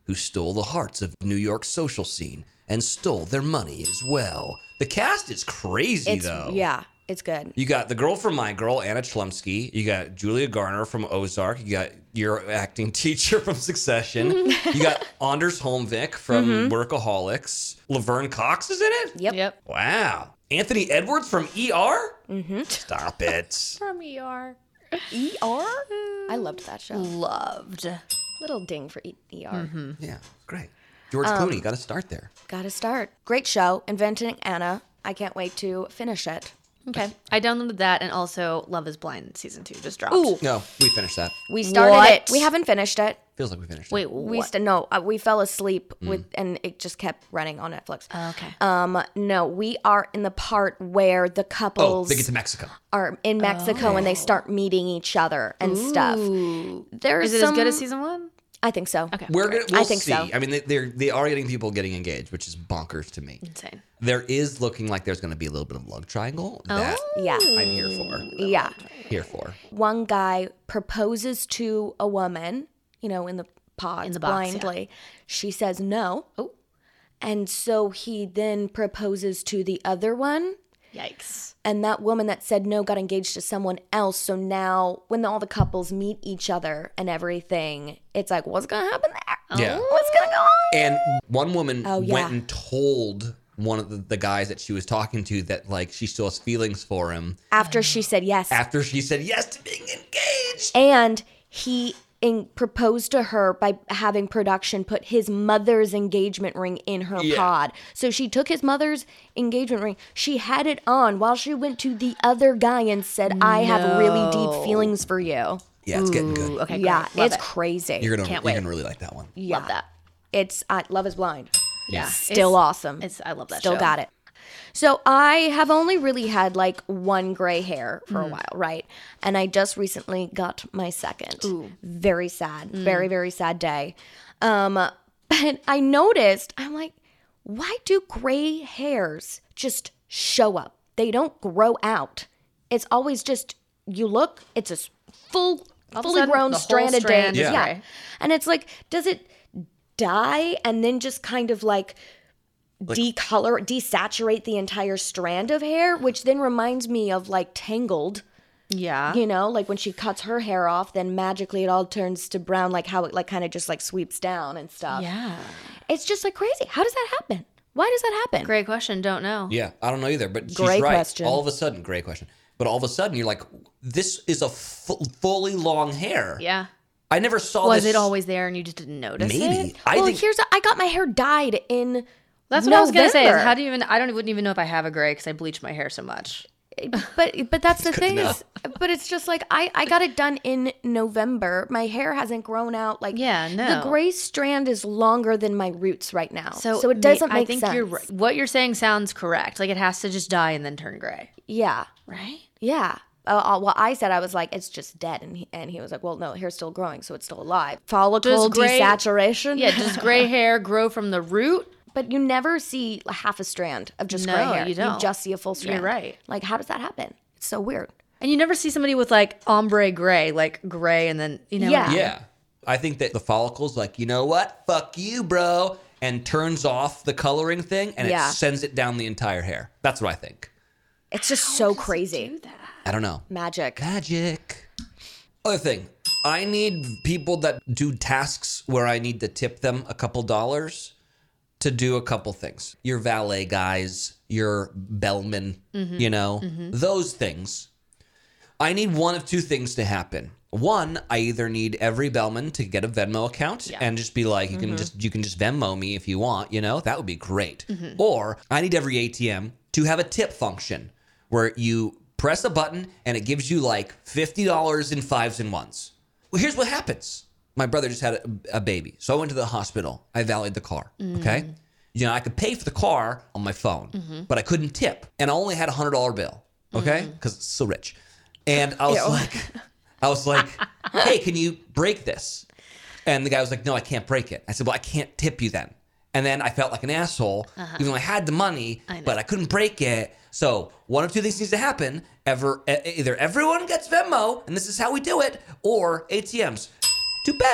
who stole the hearts of New York's social scene and stole their money as well. The cast is crazy, It's though. yeah, it's good. You got the girl from My Girl, Anna Chlumsky. You got Julia Garner from Ozark. You got your acting teacher from Succession. You got Anders Holmvik from Mm-hmm. Workaholics. Laverne Cox is in it? Yep. Yep. Wow. Anthony Edwards from E R? Mm-hmm. Stop it. From E R. E R? I loved that show. Loved. Little ding for E- ER. Yeah, great. George Um, Clooney, got to start there. Gotta start. Great show. Inventing Anna. I can't wait to finish it. Okay. I downloaded that and also Love is Blind season two just dropped. Ooh, No, we finished that. we started What? it. We haven't finished it. Feels like we finished Wait, it. We what? st- no, uh, we fell asleep with, and it just kept running on Netflix. Oh, okay. Um, no, we are in the part where the Oh, couples they get to Mexico. are in Mexico and they start meeting each other and stuff. There's Is it some, as good as season one? I think so. Okay. We're gonna. We'll I think see. so. I mean, they, they're they are getting people getting engaged, which is bonkers to me. Insane. There is looking like there's going to be a little bit of love triangle that Yeah, I'm here for. yeah. Here for. One guy proposes to a woman, you know, in the pods In the box, yeah. blindly. She says no. Oh. And so he then proposes to the other one. Yikes. And that woman that said no got engaged to someone else. So now when all the couples meet each other and everything, it's like, what's going to happen there? Yeah. What's going to go on? And one woman Oh, yeah. went and told one of the, the guys that she was talking to that like she still has feelings for him After she said yes. after she said yes to being engaged. And he in, proposed to her by having production put his mother's engagement ring in her Yeah. pod. So she took his mother's engagement ring. She had it on while she went to the other guy and said, I have really deep feelings for you. Yeah, it's getting good. Ooh, okay, Yeah, great. Love it's it. crazy. You're gonna Can't you're wait. gonna really like that one. yeah. Love that. It's uh, Love is Blind. Yeah. Still It's- awesome. It's I love that Still show. got it. So I have only really had like one gray hair for Mm. a while, right? And I just recently got my second. Ooh. Very sad. Mm. Very, very sad day. Um, but I noticed, I'm like, why do gray hairs just show up? They don't grow out. It's always just, you look, it's a s- full, All of a fully sudden, grown the whole strand of strand day. is Yeah. gray. And it's like, does it die and then just kind of like decolor, desaturate the entire strand of hair, which then reminds me of like Tangled, Yeah. you know, like when she cuts her hair off, then magically it all turns to brown, like how it like kind of just like sweeps down and stuff. Yeah. It's just like crazy. How does that happen? Why does that happen? Great question. Don't know. Yeah, I don't know either, but she's Great right. question. All of a sudden, great question. But all of a sudden, you're like, this is a fu- fully long hair. Yeah. I never saw Was this. it always there and you just didn't notice Maybe. it? I well, think here's a, I got my hair dyed in That's what I was gonna say. Is November. how do you even? I don't wouldn't even know if I have a gray because I bleach my hair so much. but but that's the thing know. is but it's just like I, I got it done in November. My hair hasn't grown out like Yeah, no. the gray strand is longer than my roots right now. So, So, it doesn't ma- make I think sense. you're right. What you're saying sounds correct. Like it has to just die and then turn gray, Yeah. right? Yeah. Uh, uh, well, I said I was like, it's just dead, and he, and he was like, well, no, hair's still growing, so it's still alive. Follicle Does gray- desaturation. Yeah. Does gray hair grow from the root? But you never see half a strand of just gray No, hair. you don't. just see a full strand. right. Like, how does that happen? It's so weird. And you never see somebody with like ombre gray, like gray, and then you know. Yeah. Yeah. I think that the follicle's like, you know what? Fuck you, bro. And turns off the coloring thing and Yeah. it sends it down the entire hair. That's what I think. It's just so crazy. I don't know. Magic. Magic. Other thing, I need people that do tasks where I need to tip them a couple dollars to do a couple things. Your valet guys, your bellman, you know, those things. I need one of two things to happen. One, I either need every bellman to get a Venmo account and just be like, you can just you can just Venmo me if you want, you know, that would be great. Or I need every A T M to have a tip function where you press a button and it gives you like fifty dollars in fives and ones. Well, here's what happens. My brother just had a, a baby. So I went to the hospital. I valeted the car. Okay. You know, I could pay for the car on my phone, but I couldn't tip. And I only had a one hundred dollar bill. Okay. Because it's so rich. And I was Ew. like, I was like, hey, can you break this? And the guy was like, no, I can't break it. I said, well, I can't tip you then. And then I felt like an asshole, even though I had the money, but I couldn't break it. So one of two things needs to happen. Ever, e- either everyone gets Venmo, and this is how we do it, or A T Ms do better.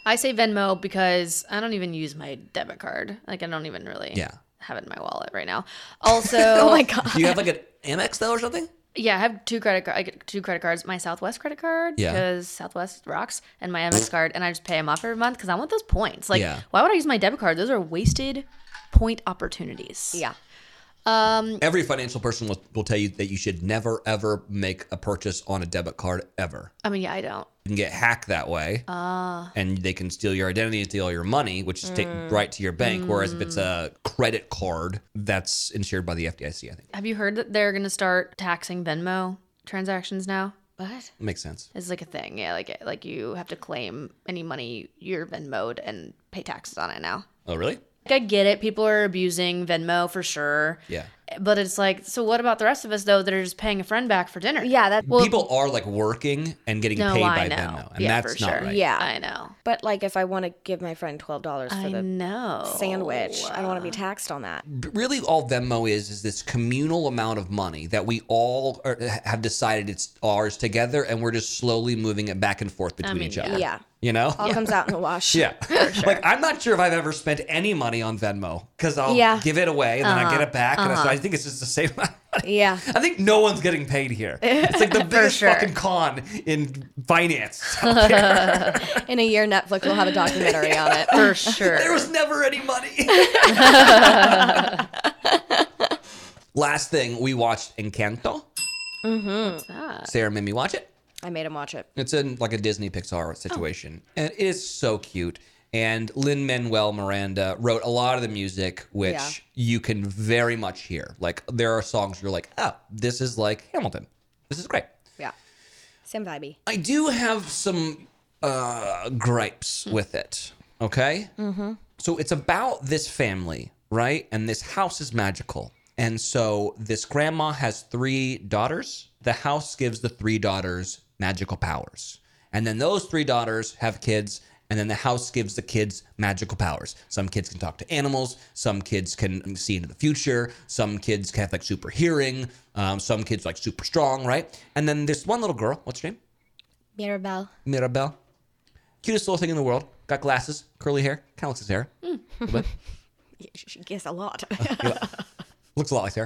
I say Venmo because I don't even use my debit card. Like I don't even really Yeah. have it in my wallet right now. Also, Oh my god. Do you have like an Amex though or something? yeah, I have two credit card, I get two credit cards. My Southwest credit card Yeah. because Southwest rocks, and my Amex card, and I just pay them off every month because I want those points. Like, Yeah. why would I use my debit card? Those are wasted point opportunities. Yeah. Um. Every financial person will, will tell you that you should never ever make a purchase on a debit card ever. I mean, yeah, I don't. You can get hacked that way, uh, and they can steal your identity and steal your money, which is taken right to your bank. Whereas if it's a credit card, that's insured by the F D I C, I think. Have you heard that they're going to start taxing Venmo transactions now? What? Makes sense. It's like a thing. Yeah, like like you have to claim any money you're Venmo'd and pay taxes on it now. Oh, really? Like, I get it. People are abusing Venmo for sure. Yeah. But it's like, so what about the rest of us, though, that are just paying a friend back for dinner? Yeah, that well, People are like working and getting No, paid I by know. Venmo, and Yeah, that's for not sure. right. yeah. I know. But like if I want to give my friend twelve dollars for I the know. sandwich, I don't want to be taxed on that. B- Really, all Venmo is is this communal amount of money that we all are, have decided it's ours together, and we're just slowly moving it back and forth between mean, each yeah. other. Yeah. You know? All comes out in the wash. Yeah. Like, I'm not sure if I've ever spent any money on Venmo because I'll Yeah. give it away and then I get it back. And so I think it's just the same amount of money. Yeah. I think no one's getting paid here. It's like the biggest sure. fucking con in finance out there. In a year, Netflix will have a documentary on it. For sure. There was never any money. Last thing, we watched Encanto. What's that? Sarah made me watch it. I made him watch it. It's in like a Disney Pixar situation. And it is so cute. And Lin-Manuel Miranda wrote a lot of the music, which Yeah. you can very much hear. Like, there are songs you're like, oh, this is like Hamilton. This is great. Yeah. Same vibey. I do have some uh, gripes with it, okay? Mm-hmm. So it's about this family, right? And this house is magical. And so this grandma has three daughters. The house gives the three daughters magical powers. And then those three daughters have kids, and then the house gives the kids magical powers. Some kids can talk to animals. Some kids can see into the future. Some kids can have like super hearing. Um, some kids like super strong, right? And then there's one little girl. What's her name? Mirabelle. Mirabelle. Cutest little thing in the world. Got glasses, curly hair. Kind of looks like Sarah. A little bit. Yeah, she, she gets a lot. Looks a lot like Sarah.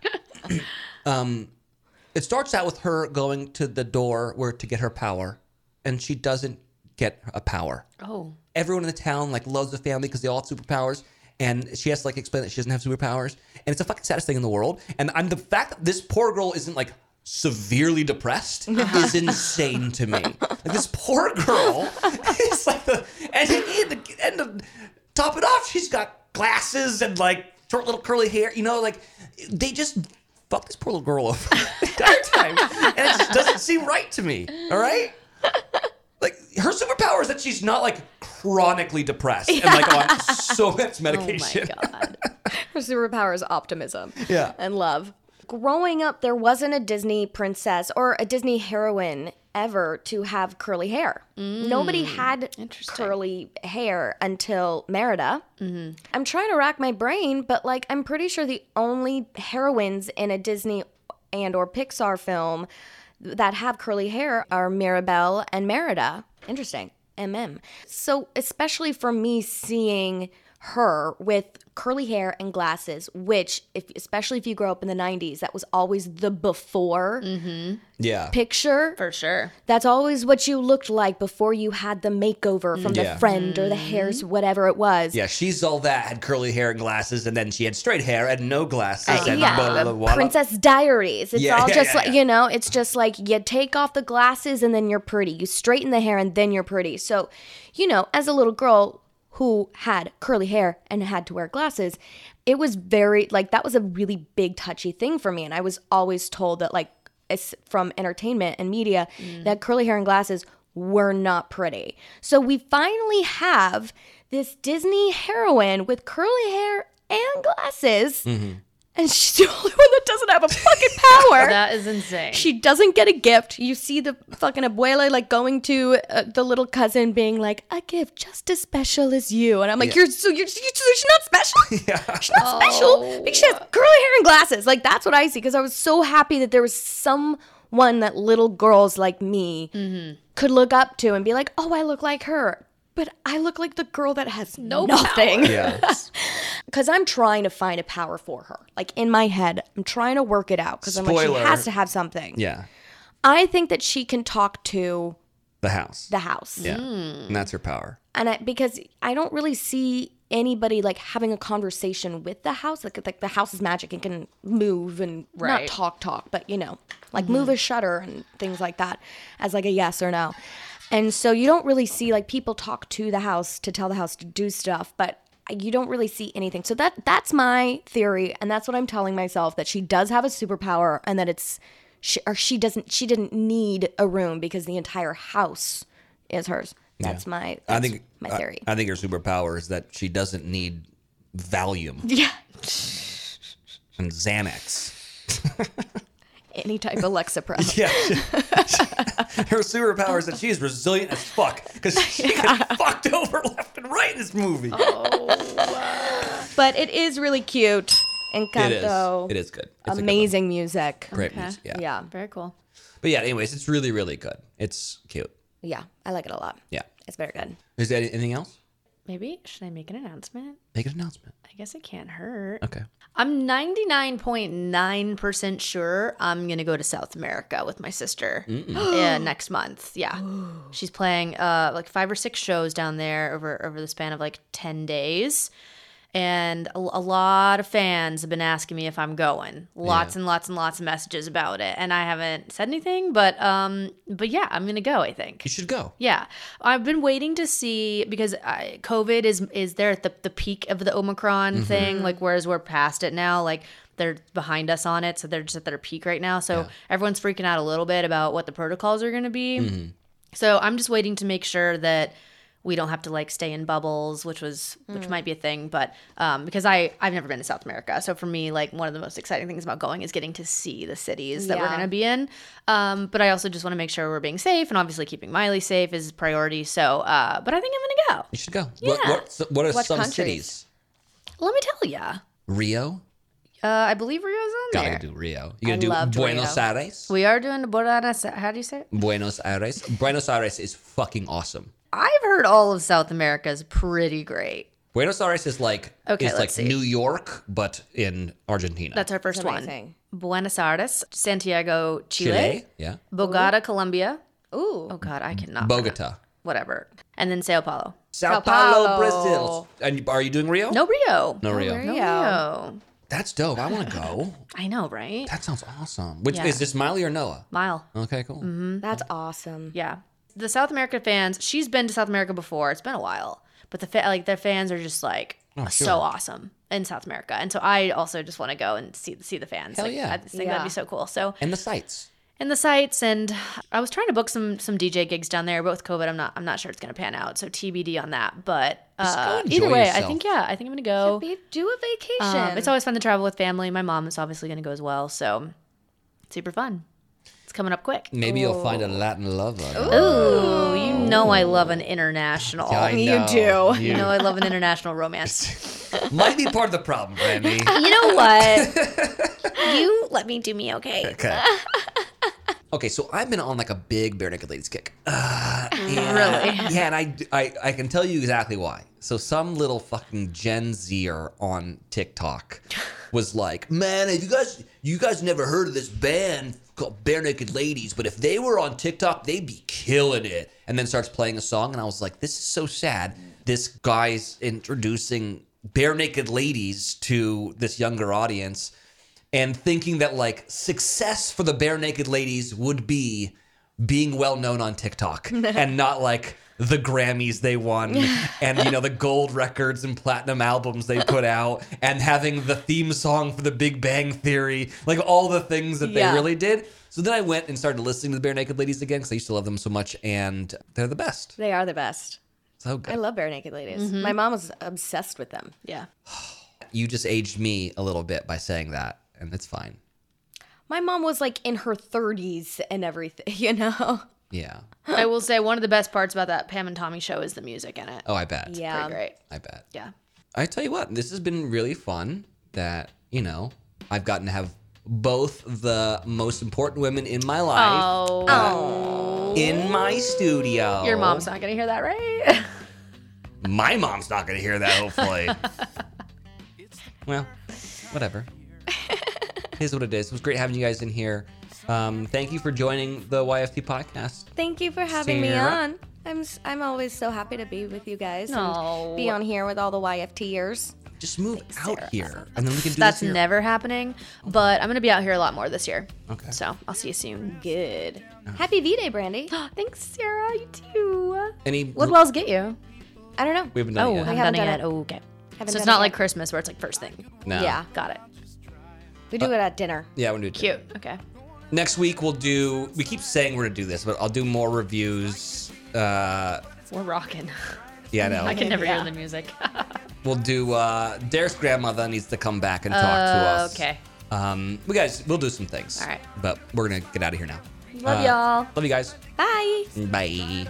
um, it starts out with her going to the door where to get her power, and she doesn't get a power. Oh. Everyone in the town like loves the family because they all have superpowers, and she has to like explain that she doesn't have superpowers, and it's the fucking saddest thing in the world. And I'm the fact that this poor girl isn't like severely depressed is insane to me. Like this poor girl is like the and, and, and to top it off, she's got glasses and like short little curly hair. You know, like they just fuck this poor little girl over the entire time, and it just doesn't seem right to me. All right. Like her superpower is that she's not like chronically depressed and like on so much medication. Oh my God. Her superpower is optimism. Yeah. And love. Growing up, there wasn't a Disney princess or a Disney heroine ever to have curly hair. Nobody had interesting. curly hair until Merida. Mm-hmm. I'm trying to rack my brain, but like I'm pretty sure the only heroines in a Disney and or Pixar film that have curly hair are Mirabelle and Merida. Interesting. M M. So especially for me seeing her with curly hair and glasses, which, if especially if you grow up in the nineties, that was always the before Yeah. picture. For sure. That's always what you looked like before you had the makeover from Yeah. the friend or the hairs, whatever it was. Yeah, she's all that, had curly hair and glasses, and then she had straight hair and no glasses. Uh, and yeah, blah, blah, the blah, blah. Princess Diaries. It's Yeah, all yeah, just yeah, like, yeah. you know, it's just like you take off the glasses and then you're pretty. You straighten the hair and then you're pretty. So, you know, as a little girl who had curly hair and had to wear glasses, it was very, like, that was a really big, touchy thing for me. And I was always told that, like, it's from entertainment and media, that curly hair and glasses were not pretty. So we finally have this Disney heroine with curly hair and glasses. And she's the only one that doesn't have a fucking power. That is insane. She doesn't get a gift. You see the fucking abuela like going to uh, the little cousin being like, a gift just as special as you. And I'm like, Yeah. you're so, you're, you're, she's not special. Yeah. She's not special because she has curly hair and glasses. Like, that's what I see, because I was so happy that there was someone that little girls like me could look up to and be like, oh, I look like her. but I look like the girl that has No nothing. Yeah. Because I'm trying to find a power for her. Like in my head, I'm trying to work it out because I'm like, she Spoiler. has to have something. Yeah. I think that she can talk to The house. the house. Yeah. And that's her power. And I, because I don't really see anybody like having a conversation with the house. Like, like the house is magic and can move and not Right. talk, talk, but you know, like move a shutter and things like that as like a yes or no. And so you don't really see like people talk to the house to tell the house to do stuff, but you don't really see anything. So that that's my theory, and that's what I'm telling myself, that she does have a superpower and that it's she, or she doesn't she didn't need a room because the entire house is hers. That's Yeah. my I that's think my I- theory. I, think her superpower is that she doesn't need Valium yeah. and Xanax. Any type of Lexapro. Yeah. Her superpower is that she is resilient as fuck because she gets fucked over left and right in this movie. But it is really cute. it Encanto. is. It is good. It's a good one. Amazing music. Great Okay. music. Yeah. Yeah. Very cool. But yeah, anyways, it's really, really good. It's cute. Yeah. I like it a lot. Yeah. It's very good. Is there anything else? Maybe should I make an announcement? Make an announcement. I guess it can't hurt. Okay. I'm ninety-nine point nine percent sure I'm going to go to South America with my sister uh, next month. Yeah. She's playing uh, like five or six shows down there over, over the span of like ten days. And a, a lot of fans have been asking me if I'm going. Lots Yeah. and lots and lots of messages about it. And I haven't said anything, but um, but yeah, I'm going to go, I think. You should go. Yeah, I've been waiting to see because I, COVID is is there at the, the peak of the Omicron Mm-hmm. thing, like whereas we're past it now, like they're behind us on it, so they're just at their peak right now. So everyone's freaking out a little bit about what the protocols are going to be. Mm-hmm. So I'm just waiting to make sure that we don't have to like stay in bubbles, which was which might be a thing, but um, because I I've never been to South America, so for me, like one of the most exciting things about going is getting to see the cities that we're Yeah. gonna be in. Um, but I also just want to make sure we're being safe, and obviously keeping Miley safe is a priority. So, uh, but I think I'm gonna You should go. Yeah. What, what, what are What some countries? cities? go. Let me tell ya. Rio? Uh, I believe Rio's on Gotta there. do Rio. You gonna I do loved Buenos Rio. Aires? We are doing the Buenos. How do you say it? Buenos Aires. Buenos Aires is fucking awesome. I've heard all of South America is pretty great. Buenos Aires is like Okay, is let's like see. New York, but in Argentina. That's our first one. amazing. Buenos Aires, Santiago, Chile, Chile. Yeah. Bogota, Colombia. Ooh. Oh God, I cannot. Bogota. Whatever. And then Sao Paulo. Sao, Sao Paulo, Paulo. Brazil. And are you doing Rio? No Rio. No Rio. Rio. No Rio. That's dope. I want to go. I know, right? That sounds awesome. Which Yeah. is this Miley or Noah? Mile. Okay, cool. That's awesome. Yeah. The South America fans, she's been to South America before. It's been a while. But the fa- like their fans are just like Oh, sure. so awesome in South America. And so I also just want to go and see see the fans. Hell like, yeah. I just think Yeah. that'd be so cool. So And the sights. and the sites, and I was trying to book some some D J gigs down there, but with COVID, I'm not I'm not sure it's gonna pan out. So T B D on that. But Just go uh, enjoy either way, I yourself. think yeah, I think I'm gonna go. Be- Do a vacation. Um, it's always fun to travel with family. My mom is obviously gonna go as well, so super fun. It's coming up quick. Maybe you'll find a Latin lover. Ooh, you know I love an international. I You know. do. You know I love an international romance. Might be part of the problem, Brandy. You know what? You let me do me, okay? Okay. Okay, so I've been on like a big Bare Naked Ladies kick. Uh, yeah. Really? Yeah, and I, I, I can tell you exactly why. So some little fucking Gen Zer on TikTok was like, man, have you guys, you guys never heard of this band called Bare Naked Ladies, but if they were on TikTok, they'd be killing it. And then starts playing a song, and I was like, this is so sad. This guy's introducing Bare Naked Ladies to this younger audience, and thinking that like success for the Bare Naked Ladies would be being well known on TikTok and not like the Grammys they won and you know the gold records and platinum albums they put out and having the theme song for the Big Bang Theory, like all the things that Yeah. they really did. So then I went and started listening to the Bare Naked Ladies again because I used to love them so much, and they're the best. They are the best. So good. I love Bare Naked Ladies. My mom was obsessed with them. Yeah. You just aged me a little bit by saying that, and it's fine. My mom was like in her thirties and everything, you know? Yeah. I will say one of the best parts about that Pam and Tommy show is the music in it. Oh, I bet. Yeah. Pretty great. I bet. Yeah. I tell you what, this has been really fun that, you know, I've gotten to have both the most important women in my life Oh. in my studio. Your mom's not going to hear that, right? My mom's not going to hear that, hopefully. Well, whatever. Here's what it is. It was great having you guys in here. Um, thank you for joining the Y F T podcast. Thank you for having me Sarah? on. I'm s- I'm always so happy to be with you guys No. and be on here with all the Y F Ters. Just move Thanks, out Sarah. here, and then we can do That's this here. never happening, but I'm going to be out here a lot more this year. Okay. So I'll see you soon. Good. Happy V-Day, Brandy. Thanks, Sarah. You too. Any? What wells get you? I don't know. We haven't done Oh, it yet. haven't, haven't done it done yet. Oh, okay. Haven't so it's done not it like yet. Christmas where it's like first thing. No. Yeah. Got it. We do it at dinner. Yeah, we'll do it. Cute. Okay. Next week we'll do. We keep saying we're gonna do this, but I'll do more reviews. Uh, We're rocking. yeah, I know. I can never Yeah. hear the music. We'll do. Uh, Derek's grandmother needs to come back and talk to us. Okay. Um, we guys, we'll do some things. All right. But we're gonna get out of here now. Love Uh, y'all. Love you guys. Bye. Bye.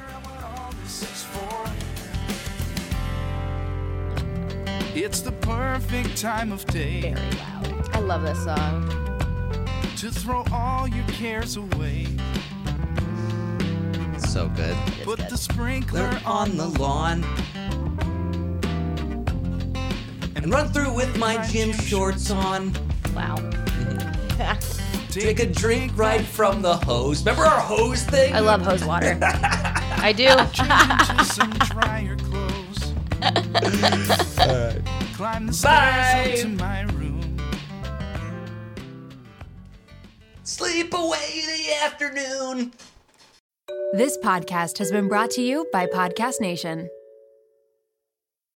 It's the perfect time of day I love this song. to throw all your cares away. So good. Put the sprinkler They're on the lawn. And run through with my gym shorts on. Wow. Take a drink right from the hose. Remember our hose thing? I love hose water. I do. into some drier clothes. Climb the stairs up to my room. Sleep away the afternoon. This podcast has been brought to you by Podcast Nation.